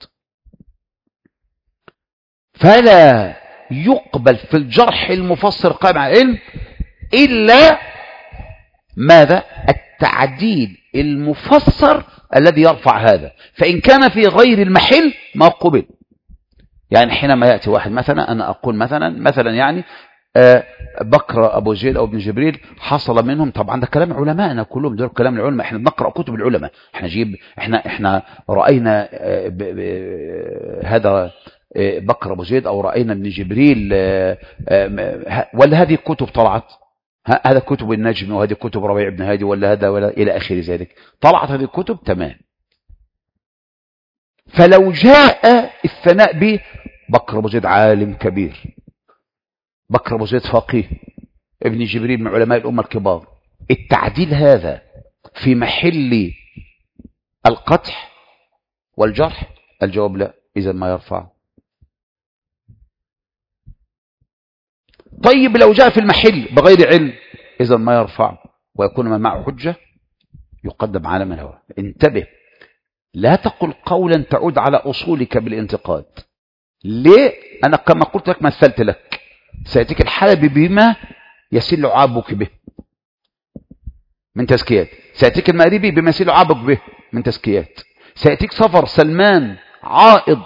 فلا يقبل في الجرح المفسر قائم على العلم إلا ماذا؟ التعديل المفسر الذي يرفع هذا، فإن كان في غير المحل ما قبل. يعني حينما يأتي واحد مثلا، أنا أقول مثلا مثلا يعني بكر أبو زيد أو ابن جبريل حصل منهم. طبعا ده كلام علماءنا كلهم، دول كلام العلماء، احنا بنقرأ كتب العلماء، احنا جيب احنا احنا رأينا ب ب هذا بكر أبو زيد أو رأينا ابن جبريل، ولا هذه الكتب طلعت، هذا كتب النجم وهذه كتب ربيع بن هادي ولا هذا ولا إلى آخر ذلك، طلعت هذه الكتب تمام. فلو جاء الثناء به بكر أبو زيد عالم كبير، بكر أبو زيد فقيه، ابن جبريل من علماء الأمة الكبار، التعديل هذا في محل القدح والجرح؟ الجواب لا، إذا ما يرفع. طيب لو جاء في المحل بغير علم، إذا ما يرفع ويكون من معه حجة يقدم على من هو. انتبه، لا تقل قولا تعود على أصولك بالانتقاد. ليه؟ أنا كما قلت لك مثلت لك، سيأتيك الحلبي بما يسل عابك به من تزكيات، سيأتيك المأريبي بما يسل عابك به من تزكيات، سيأتيك صفر سلمان عائض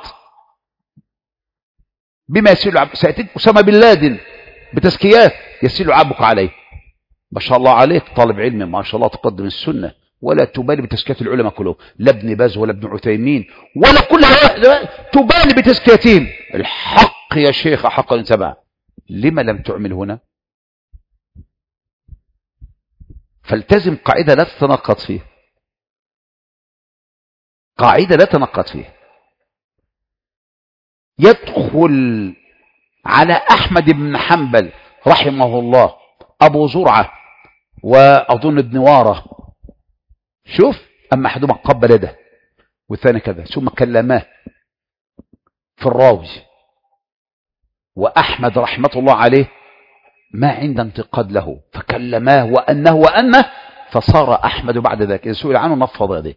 بما يسل عابك، سيأتيك أسامة بن لادن بتزكيات يسل عابك عليه. ما شاء الله عليك طالب علم ما شاء الله تقدم السنة، ولا تبالي بتزكيات العلماء كلهم، لا ابن باز ولا ابن عثيمين ولا كل تبالي بتزكيتهم. الحق يا شيخ حقا يتبع، لما لم تعمل هنا؟ فالتزم قاعدة لا تتناقض فيه، قاعدة لا تتناقض فيه. يدخل على أحمد بن حنبل رحمه الله أبو زرعة وأظن ابن وارة، شوف، أما أحدهما قبل يده والثاني كذا، ثم كلماه في الراوي، وأحمد رحمة الله عليه ما عند انتقاد له، فكلماه وأنه وأنه، فصار أحمد بعد ذلك إذا سئل عنه نفض يده،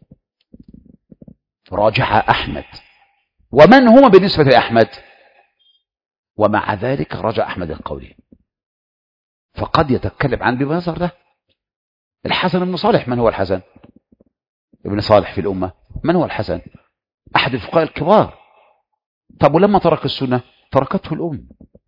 راجع أحمد. ومن هم بالنسبة لأحمد؟ ومع ذلك رجع أحمد القولي، فقد يتكلم عن بمنظر ده. الحسن بن صالح، من هو الحسن ابن صالح في الأمة؟ من هو الحسن؟ أحد الفقهاء الكبار. طب ولما ترك السنة تركته الأم،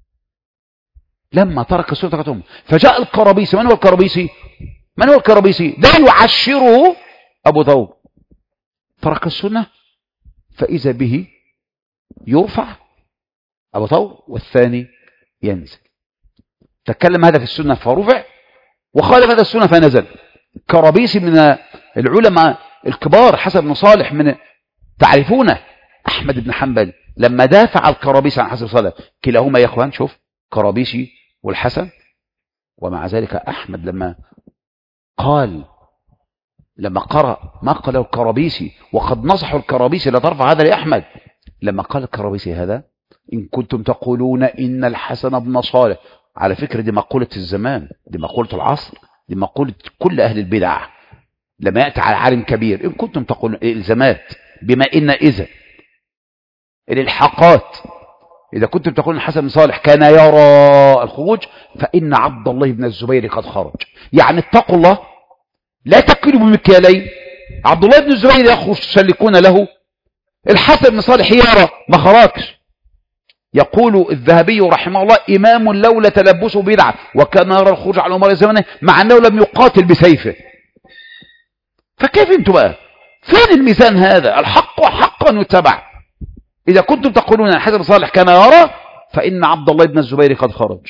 لما ترك السنة تركته الأم. فجاء الكرابيسي، من هو الكرابيسي؟ من هو الكرابيسي؟ لا يعشره أبو ثوب، ترك السنة فإذا به يرفع أبو ثوب والثاني ينزل. تكلم هذا في السنة فرفع، وخالف هذا السنة فنزل. كرابيسي من العلماء الكبار، حسن بن صالح من تعرفونه. أحمد بن حنبل لما دافع الكرابيسي عن حسن صالح، كلاهما يا أخوان شوف كرابيسي والحسن، ومع ذلك أحمد لما قال، لما قرأ ما قاله الكرابيسي وقد نصحوا الكرابيسي لا ترفع هذا لأحمد، لما قال الكرابيسي هذا إن كنتم تقولون إن الحسن بن صالح، على فكرة دي مقولة الزمان، دي مقولة العصر، دي مقولة كل أهل البدع لما يأتي على عالم كبير، إن كنتم تقولون إلزامات بما إن إذا الإلحاقات، إذا كنتم تقولون الحسن بن صالح كان يرى الخروج فإن عبد الله بن الزبير قد خرج. يعني اتقوا الله، لا تكلوا بمكيالين. عبد الله بن الزبير يخرج تسلكون له، الحسن بن صالح يرى ما خرجش. يقول الذهبي رحمه الله إمام لولا تلبسه بدعة، وكان يرى الخروج على أمر زمانه مع أنه لم يقاتل بسيفه. فكيف انتم بقى؟ فين الميزان هذا؟ الحق حقا يتبع. إذا كنتم تقولون أن الحسن بن صالح كان يرى فإن عبد الله بن الزبير قد خرج.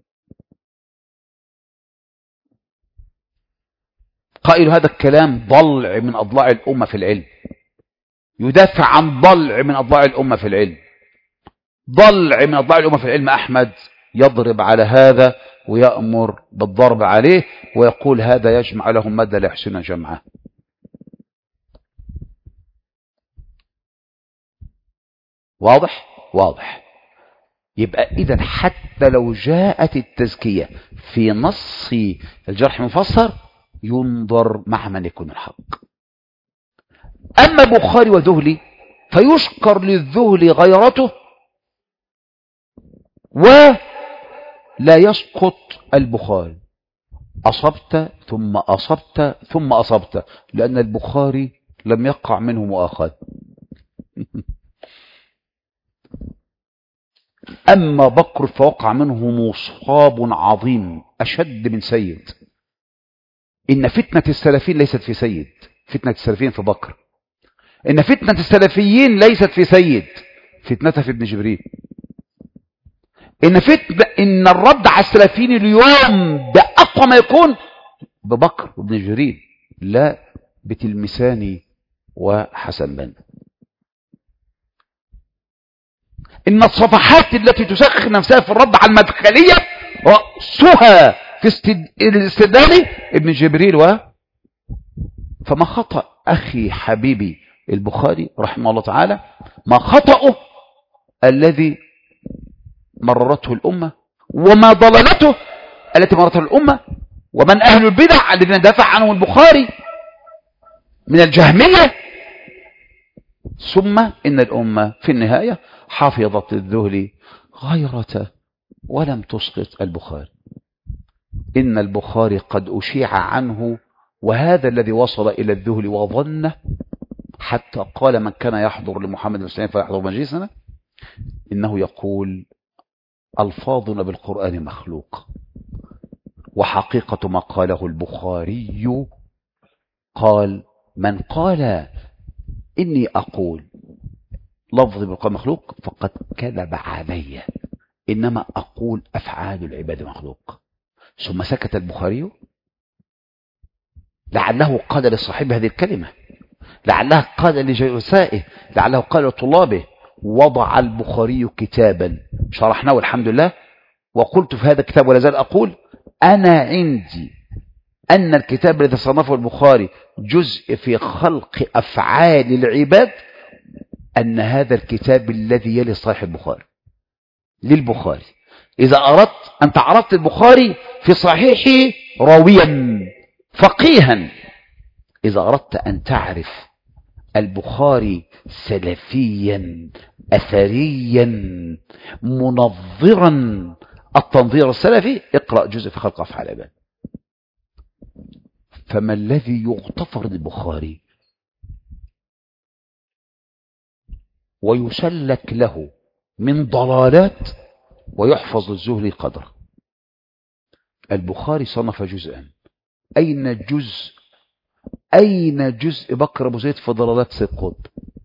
قائل هذا الكلام ضلع من أضلاع الأمة في العلم، يدافع عن ضلع من أضلاع الأمة في العلم، ضلع من أضلاع الأمة في العلم. أحمد يضرب على هذا ويأمر بالضرب عليه ويقول هذا يجمع لهم مادة لا يحسن جمعه. واضح؟ واضح. يبقى إذا حتى لو جاءت التزكية في نص الجرح المفسر ينظر مع من يكون الحق. أما بخاري وذهلي فيشكر للذهلي غيرته ولا يسقط البخاري، أصبت ثم أصبت ثم أصبت، لأن البخاري لم يقع منه مؤاخذ. أما بكر فوقع منه مصاب عظيم أشد من سيد. إن فتنة السلفيين ليست في سيد، فتنة السلفيين في بكر. إن فتنة السلفيين ليست في سيد، فتنتها في ابن جبريل. إن فتنة إن الرد على السلفيين اليوم ده أقوى ما يكون ببكر وابن جبريل، لا بتلمساني وحسن بن. إن الصفحات التي تسخر نفسها في الرد على المدخلية رأسها في الاستدلال ابن جبريل. و فما خطأ أخي حبيبي البخاري رحمه الله تعالى، ما خطأه الذي مررته الأمة، وما ضللته التي مررته الأمة، ومن أهل البدع الذين دافع عنهم البخاري من الجهمية. ثم إن الأمة في النهاية حفظت الذهل غيرته ولم تسقط البخاري. إن البخاري قد أشيع عنه، وهذا الذي وصل إلى الذهل وظنه، حتى قال من كان يحضر لمحمد الحسين فيحضر مجلسنا، إنه يقول ألفاظنا بالقرآن مخلوق. وحقيقة ما قاله البخاري قال من قال إني أقول لفظ بالقرآن مخلوق فقد كذب علي، إنما أقول أفعال العباد مخلوق. ثم سكت البخاري، لعله قال لصاحب هذه الكلمة، لعله قال لجلسائه، لعله قال لطلابه. وضع البخاري كتابا شرحناه الحمد لله، وقلت في هذا الكتاب ولا زال أقول أنا عندي أن الكتاب الذي صنفه البخاري جزء في خلق أفعال العباد، أن هذا الكتاب الذي يلي صحيح البخاري للبخاري. إذا أردت أن تعرفت البخاري في صحيحه راويا فقيها، إذا أردت أن تعرف البخاري سلفيا أثريا منظرا التنظير السلفي، اقرأ جزء في خلق أفعال العباد. فما الذي يغتفر للبخاري ويسلك له من ضلالات ويحفظ للزهري قدره؟ البخاري صنف جزءا. أين جزء أين جزء بكر أبو زيد في ضلالات سيد قطب؟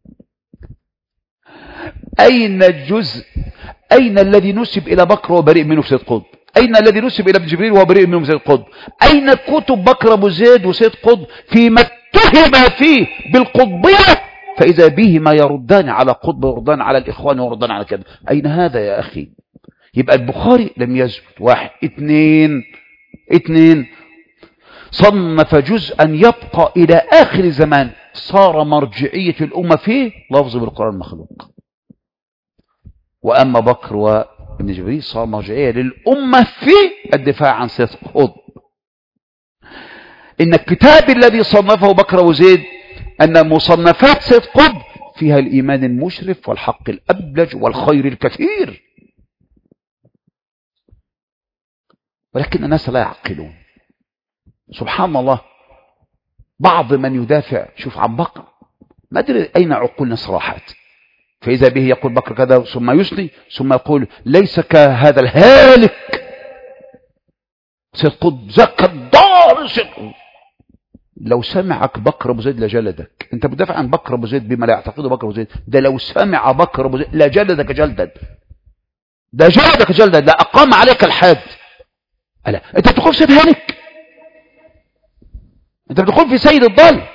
أين الجزء أين الذي نسب إلى بكر وبريء منه في سيد قطب؟ أين الذي نسب إلى ابن جبريل وبريء منه في سيد قطب؟ أين كتب بكر أبو زيد وسيد قطب فيما اتهم فيه بالقطبية فإذا بهما يردان على قطب ويردان على الإخوان ويردان على كذا؟ أين هذا يا أخي؟ يبقى البخاري لم يثبت. واحد. اثنين اثنين صنف جزءا يبقى إلى آخر زمان صار مرجعية الأمة فيه لفظ بالقرآن مخلوق. وأما بكر وابن جبريل صار مرجعية للأمة في الدفاع عن سيد قطب. إن الكتاب الذي صنفه بكر وزيد أن مصنفات سيد قطب فيها الإيمان المشرف والحق الأبلج والخير الكثير، ولكن الناس لا يعقلون. سبحان الله، بعض من يدافع شوف عن بكر ما أدري أين عقولنا صراحات، فإذا به يقول بكر كذا ثم يسني ثم يقول ليس كهذا الهالك سيد قطب زكى الدار. لو سمعك بكر أبو زيد لجلدك. انت بتدافع عن بكر أبو زيد بما لا يعتقده بكر أبو زيد، ده لو سمع بكر أبو زيد لجلدك جلدا، ده جلدك جلدا، لا أقام عليك الحد. ألا انت بتقول سيد هالك، انت بتقول في سيد الضال.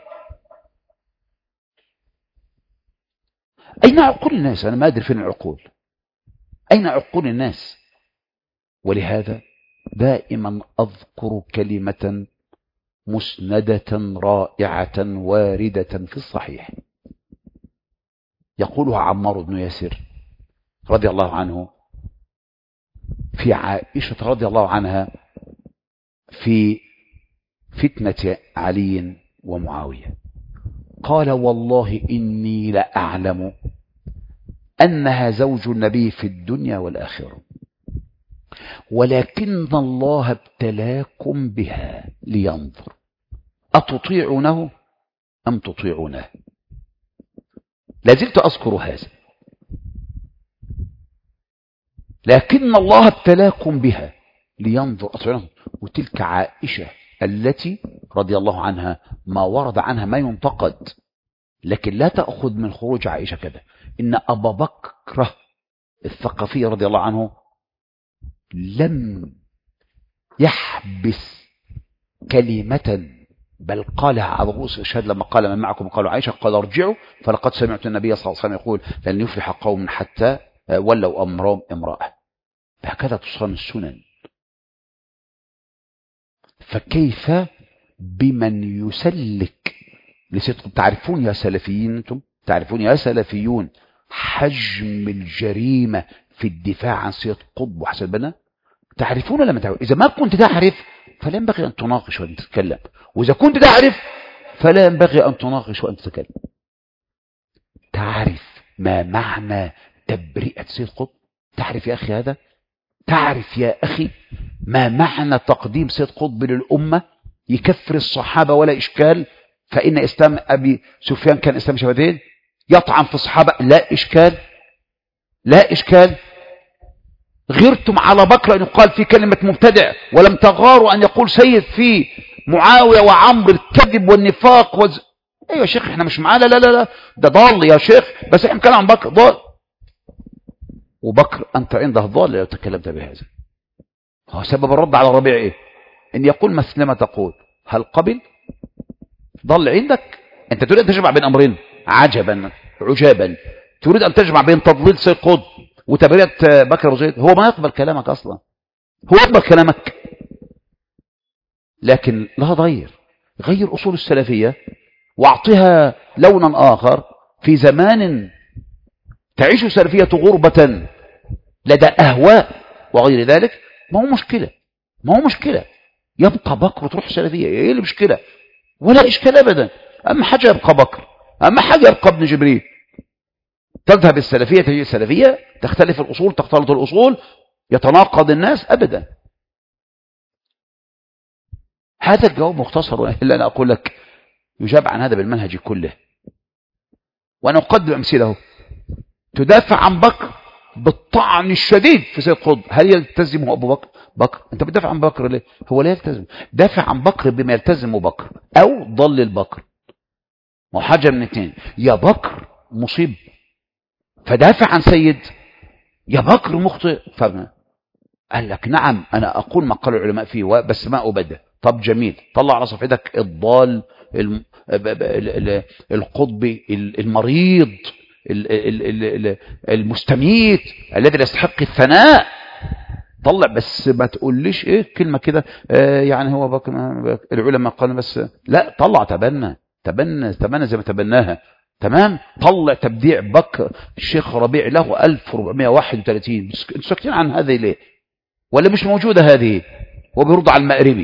أين عقول الناس؟ أنا ما أدري فين العقول، أين عقول الناس؟ ولهذا دائما أذكر كلمة مسندة رائعة واردة في الصحيح يقولها عمار بن ياسر رضي الله عنه في عائشة رضي الله عنها في فتنة علي ومعاوية. قال والله إني لأعلم أنها زوج النبي في الدنيا والآخرة، ولكن الله ابتلاكم بها لينظر أتطيعونه أم تطيعونه. لازلت أذكر هذا. لكن الله ابتلاكم بها لينظر أطعنهم. وتلك عائشة التي رضي الله عنها ما ورد عنها ما ينتقد، لكن لا تأخذ من خروج عائشة كذا. إن أبا بكر الثقفي رضي الله عنه لم يحبس كلمة، بل قالها على رؤوس الأشهاد لما قال من معكم قالوا عائشة، قال ارجعوا فلقد سمعت النبي صلى الله عليه وسلم يقول لن يفلح قوم حتى ولوا أمرهم امرأة. هكذا تصان السنن. فكيف بمن يسلك لصدق؟ تعرفون يا سلفيين، انتم تعرفون يا سلفيون حجم الجريمة في الدفاع عن سيد قطب وحسن البنا؟ تعرفون ولا ما تعرفون؟ إذا ما كنت تعرف فلا ينبغي أن تناقش وأن تتكلم، وإذا كنت تعرف فلا ينبغي أن تناقش وأن تتكلم. تعرف ما معنى تبرئة سيد قطب؟ تعرف يا أخي هذا؟ تعرف يا أخي ما معنى تقديم سيد قطب للأمة؟ يكفر الصحابة ولا إشكال، فإن إسلام أبي سفيان كان إسلام شهادتين. يطعن في الصحابة لا إشكال، لا إشكال. غيرتم على بكر أن يقال في كلمة مبتدع، ولم تغاروا أن يقول سيد في معاوية وعمر الكذب والنفاق وز... أيوة يا شيخ احنا مش معاه، لا لا لا ده ضال يا شيخ، بس احنا كلام عن بكر ضال. وبكر أنت عنده ضال لو تكلمت بهذا. هو سبب الرد على الربيع إيه؟ إن يقول مثل ما تقول، هل قبل؟ ضل عندك؟ أنت تريد أن تجمع بين أمرين، عجبا عجابا، تريد أن تجمع بين تضليل سيد قطب وتبرئة بكر وزيد. هو ما يقبل كلامك أصلا، هو يقبل كلامك، لكن لا غير غير أصول السلفية واعطها لونا آخر في زمان تعيش السلفية غربة لدى أهواء وغير ذلك. ما هو مشكلة، ما هو مشكلة يبقى بكر وتروح السلفية، ايه المشكلة؟ ولا إشكال أبدا. أما حاجة يبقى بكر، أما حاجة يبقى ابن جبريل. تذهب السلفية تجي السلفية، تختلف الأصول، تختلط الأصول، يتناقض الناس أبدا. هذا الجواب مختصر، إلا أنا أقول لك يجاب عن هذا بالمنهج كله. وأنا أقدم أمثله. تدافع عن بكر بالطعن الشديد في سيد قطب، هل يلتزمه أبو بكر؟ بكر أنت بتدافع عن بكر ليه؟ هو لا يلتزم. دافع عن بكر بما يلتزم بكر أو ضلل بكر. ما حاجة من اثنين، يا بكر مصيب فدافع عن سيد، يا بكر مخطئ فما قال لك نعم أنا أقول ما قال العلماء فيه بس ما أبدأ. طب جميل، طلع على صفحتك الضال القطبي المريض المستميت الذي لا يستحق الثناء، طلع، بس ما تقوليش ايه كلمة كده آه يعني هو بكر العلماء قالوا بس، لا طلع تبنى تبنى تبنى زي ما تبناها. تمام، طلع تبديع بكر الشيخ ربيع له ألف وأربعمائة وواحد وثلاثين. انتوا ساكتين عن هذه ليه؟ ولا مش موجودة هذه؟ وبيرد على المأربي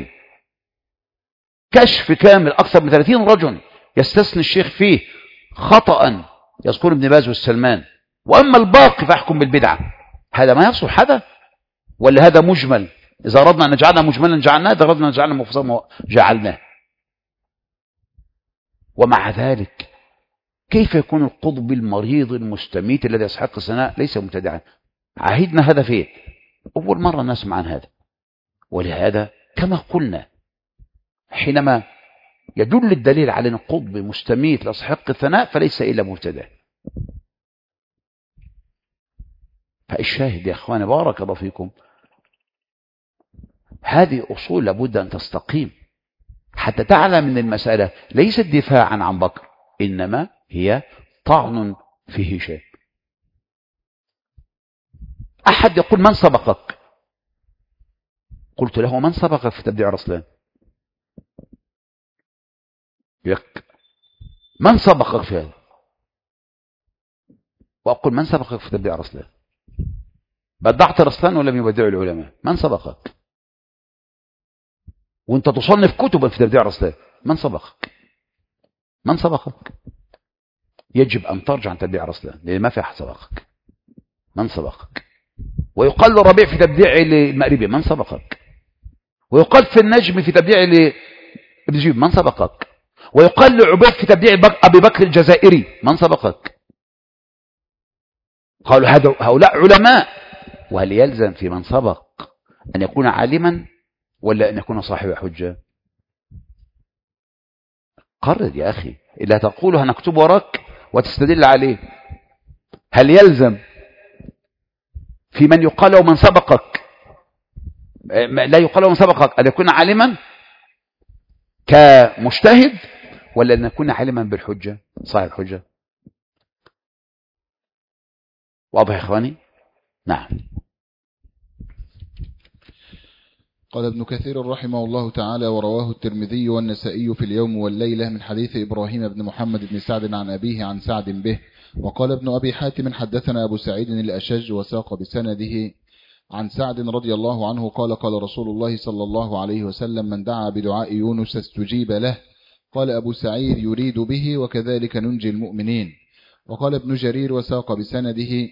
كشف كامل أكثر من ثلاثين رجل يستثني الشيخ فيه خطأ يذكر ابن باز والسلمان، وأما الباقي فاحكم بالبدعة. هذا ما يصلح هذا؟ ولا هذا مجمل؟ إذا أردنا أن نجعلنا مجملا جعلناه، إذا أردنا أن نجعلنا مفصلا جعلناه. ومع ذلك كيف يكون القطب المريض المستميت الذي يستحق الثناء ليس مبتدعا؟ عهدنا هذا فيه، أول مرة نسمع عن هذا. ولهذا كما قلنا حينما يدل الدليل على أن القطب مستميت لا يستحق الثناء فليس إلا مبتدع. فالشاهد يا أخواني بارك الله فيكم، هذه أصول لابد أن تستقيم حتى تعلم من المسألة ليست دفاعا عن بكر، إنما هي طعن في هشام. أحد يقول من سبقك؟ قلت له من سبقك في تبديع رسلان؟ يك من سبقك في هذا؟ وأقول من سبقك في تبديع رسلان؟ بدعت رسلان ولم يبدع العلماء، من سبقك؟ وانت تصنف كتبا في تبديع رسلان، من سبقك؟ من سبقك؟ يجب أن ترجع عن تبديع رسلان لأن ما في أحد سبقك. من سبقك؟ ويقال لربيع في تبديع المأربي من سبقك؟ ويقال في النجم في تبديع ابن جيب من سبقك؟ ويقال لعبيد في تبديع أبي بكر الجزائري من سبقك؟ قالوا هؤلاء علماء وهل يلزم في من سبق أن يكون عالما ولا أن يكون صاحب حجة؟ قرر يا أخي، إلا تقوله هنكتب وراك وتستدل عليه. هل يلزم في من يقال له من سبقك لا يقال له من سبقك أن يكون عالما كمجتهد ولا أن يكون عالما بالحجة صاحب حجة؟ واضح يا إخواني؟ نعم. قال ابن كثير رحمه الله تعالى: ورواه الترمذي والنسائي في اليوم والليلة من حديث إبراهيم بن محمد بن سعد عن أبيه عن سعد به. وقال ابن أبي حاتم: حدثنا أبو سعيد الأشج وساق بسنده عن سعد رضي الله عنه قال: قال رسول الله صلى الله عليه وسلم: من دعا بدعاء يونس استجيب له. قال أبو سعيد: يريد به وكذلك ننجي المؤمنين. وقال ابن جرير وساق بسنده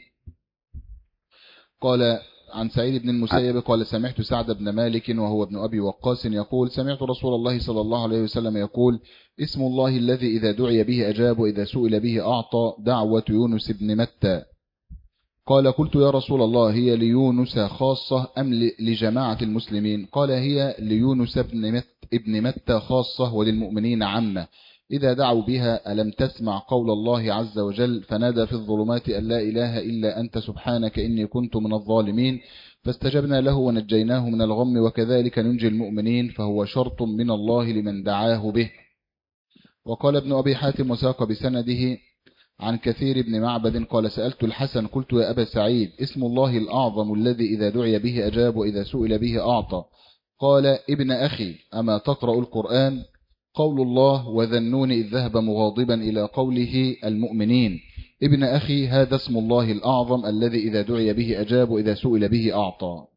قال عن سعيد بن المسيب قال: سمعت سعد بن مالك وهو ابن أبي وقاص يقول: سمعت رسول الله صلى الله عليه وسلم يقول: اسم الله الذي إذا دعي به أجاب وإذا سئل به أعطى، دعوة يونس بن متى. قال: قلت يا رسول الله: هي ليونس خاصة أم لجماعة المسلمين؟ قال: هي ليونس بن متى خاصة وللمؤمنين عامة. إذا دعوا بها ألم تسمع قول الله عز وجل: فنادى في الظلمات أن لا إله إلا أنت سبحانك إني كنت من الظالمين، فاستجبنا له ونجيناه من الغم وكذلك ننجي المؤمنين، فهو شرط من الله لمن دعاه به. وقال ابن أبي حاتم وساق بسنده عن كثير بن معبد قال: سألت الحسن قلت: يا أبا سعيد، اسم الله الأعظم الذي إذا دعي به أجاب وإذا سئل به أعطى. قال: ابن أخي، أما تقرأ القرآن؟ قول الله: وذنون إذ ذهب مغاضبا إلى قوله المؤمنين. ابن أخي، هذا اسم الله الأعظم الذي إذا دعي به أجاب وإذا سئل به أعطى.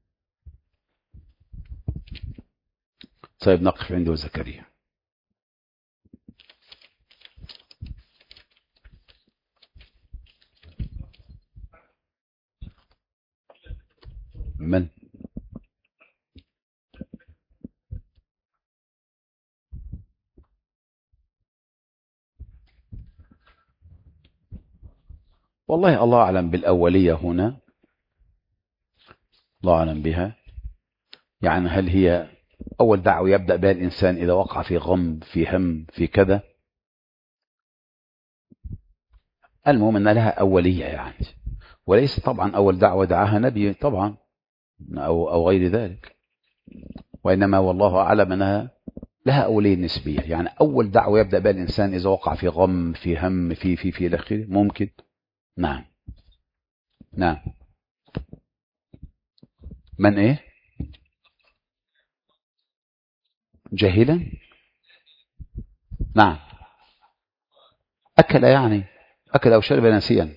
طيب نقف عنده زكريا. من والله الله أعلم بالأولية هنا، الله أعلم بها. يعني هل هي أول دعوة يبدأ بها الإنسان إذا وقع في غم في هم في كذا؟ المهم أن لها أولية يعني، وليس طبعا أول دعوة دعاها نبي طبعا أو, أو غير ذلك، وإنما والله أعلم أنها لها أولية نسبية. يعني أول دعوة يبدأ بها الإنسان إذا وقع في غم في هم في في في الأخير ممكن. نعم نعم. من إيه؟ جاهلا؟ نعم. أكل يعني أكل أو شرب ناسيا.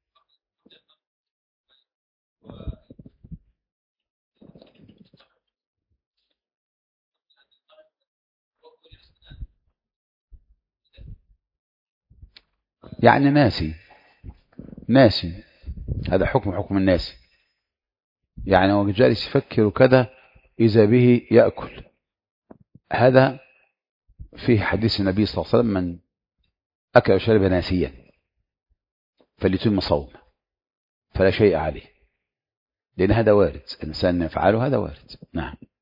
يعني ناسي ناسي هذا حكم حكم الناس. يعني هو جالس يفكر كذا إذا به يأكل، هذا فيه حديث النبي صلى الله عليه وسلم: من أكل وشرب ناسيا فليتم صوم فلا شيء عليه، لأن هذا وارد، الإنسان يفعله هذا وارد. نعم.